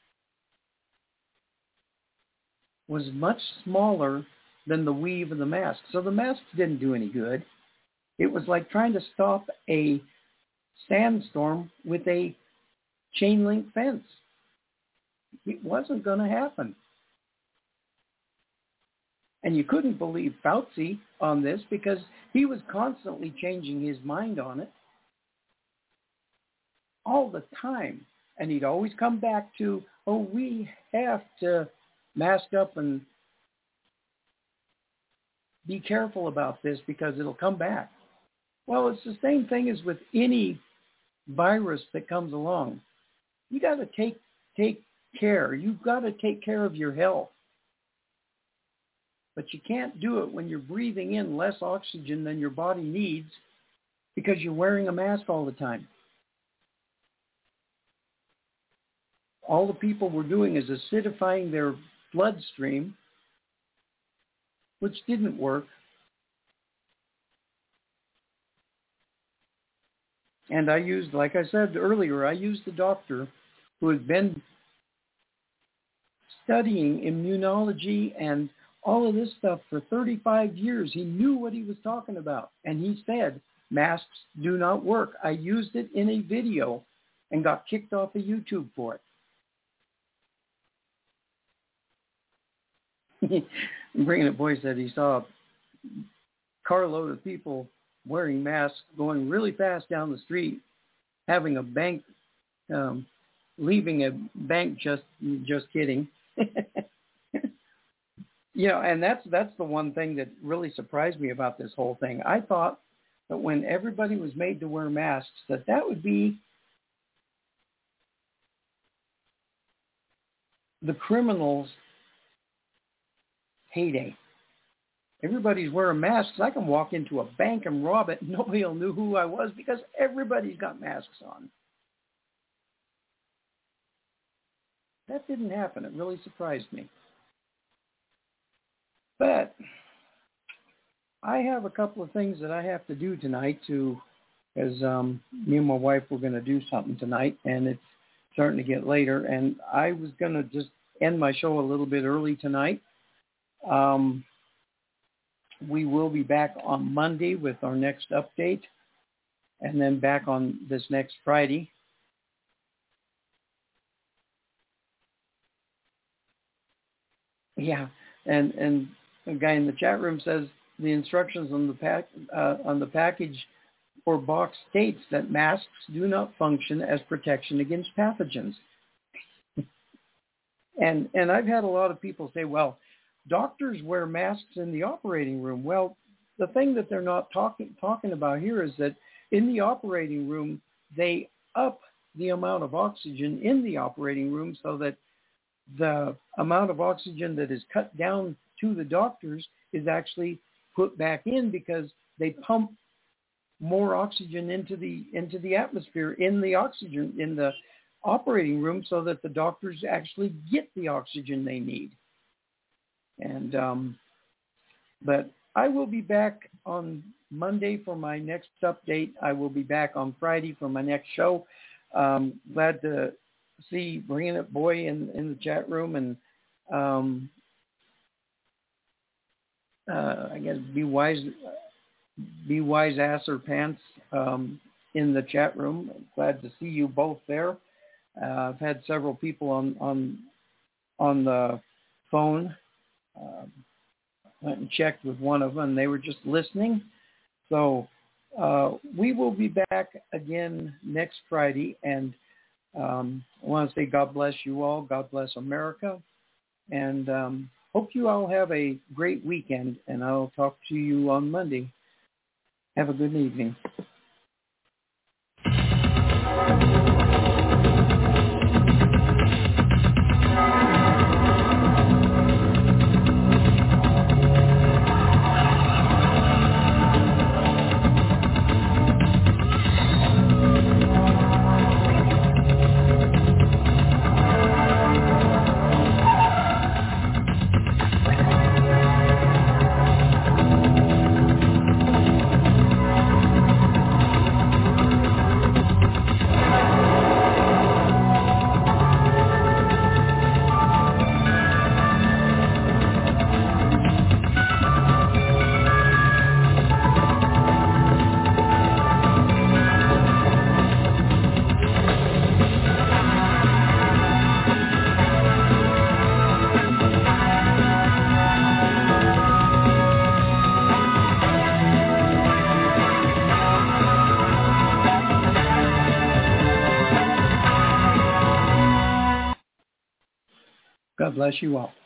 was much smaller than the weave of the mask. So the masks didn't do any good. It was like trying to stop a sandstorm with a chain link fence. It wasn't going to happen. And you couldn't believe Fauci on this because he was constantly changing his mind on it all the time. And he'd always come back to, oh, we have to mask up and be careful about this because it'll come back. Well, it's the same thing as with any virus that comes along. You got to take care. You've got to take care of your health. But you can't do it when you're breathing in less oxygen than your body needs because you're wearing a mask all the time. All the people were doing is acidifying their bloodstream, which didn't work. And I used, like I said earlier, I used a doctor who had been studying immunology and all of this stuff for 35 years. He knew what he was talking about. And he said, masks do not work. I used it in a video and got kicked off of YouTube for it. Bringing It Boy said he saw a carload of people wearing masks going really fast down the street, having a bank, leaving a bank, just kidding. You know, and that's the one thing that really surprised me about this whole thing. I thought that when everybody was made to wear masks, that would be the criminals' heyday. Everybody's wearing masks. I can walk into a bank and rob it. Nobody will know who I was because everybody's got masks on. That didn't happen. It really surprised me. But I have a couple of things that I have to do tonight as me and my wife were going to do something tonight, and it's starting to get later. And I was going to just end my show a little bit early tonight. We will be back on Monday with our next update, and then back on this next Friday. Yeah, and a guy in the chat room says the instructions on the package or box states that masks do not function as protection against pathogens. and I've had a lot of people say, well, doctors wear masks in the operating room. Well, the thing that they're not talking about here is that in the operating room, they up the amount of oxygen in the operating room so that the amount of oxygen that is cut down to the doctors is actually put back in because they pump more oxygen into the atmosphere in the oxygen in the operating room so that the doctors actually get the oxygen they need. And but I will be back on Monday for my next update. I will be back on Friday for my next show. Glad to see Bringing It Boy in the chat room, and I guess Be Wise Ass or Pants in the chat room. Glad to see you both there. I've had several people on the phone. Went and checked with one of them. They were just listening. So we will be back again next Friday. And I want to say God bless you all. God bless America. And hope you all have a great weekend. And I'll talk to you on Monday. Have a good evening. God bless you all.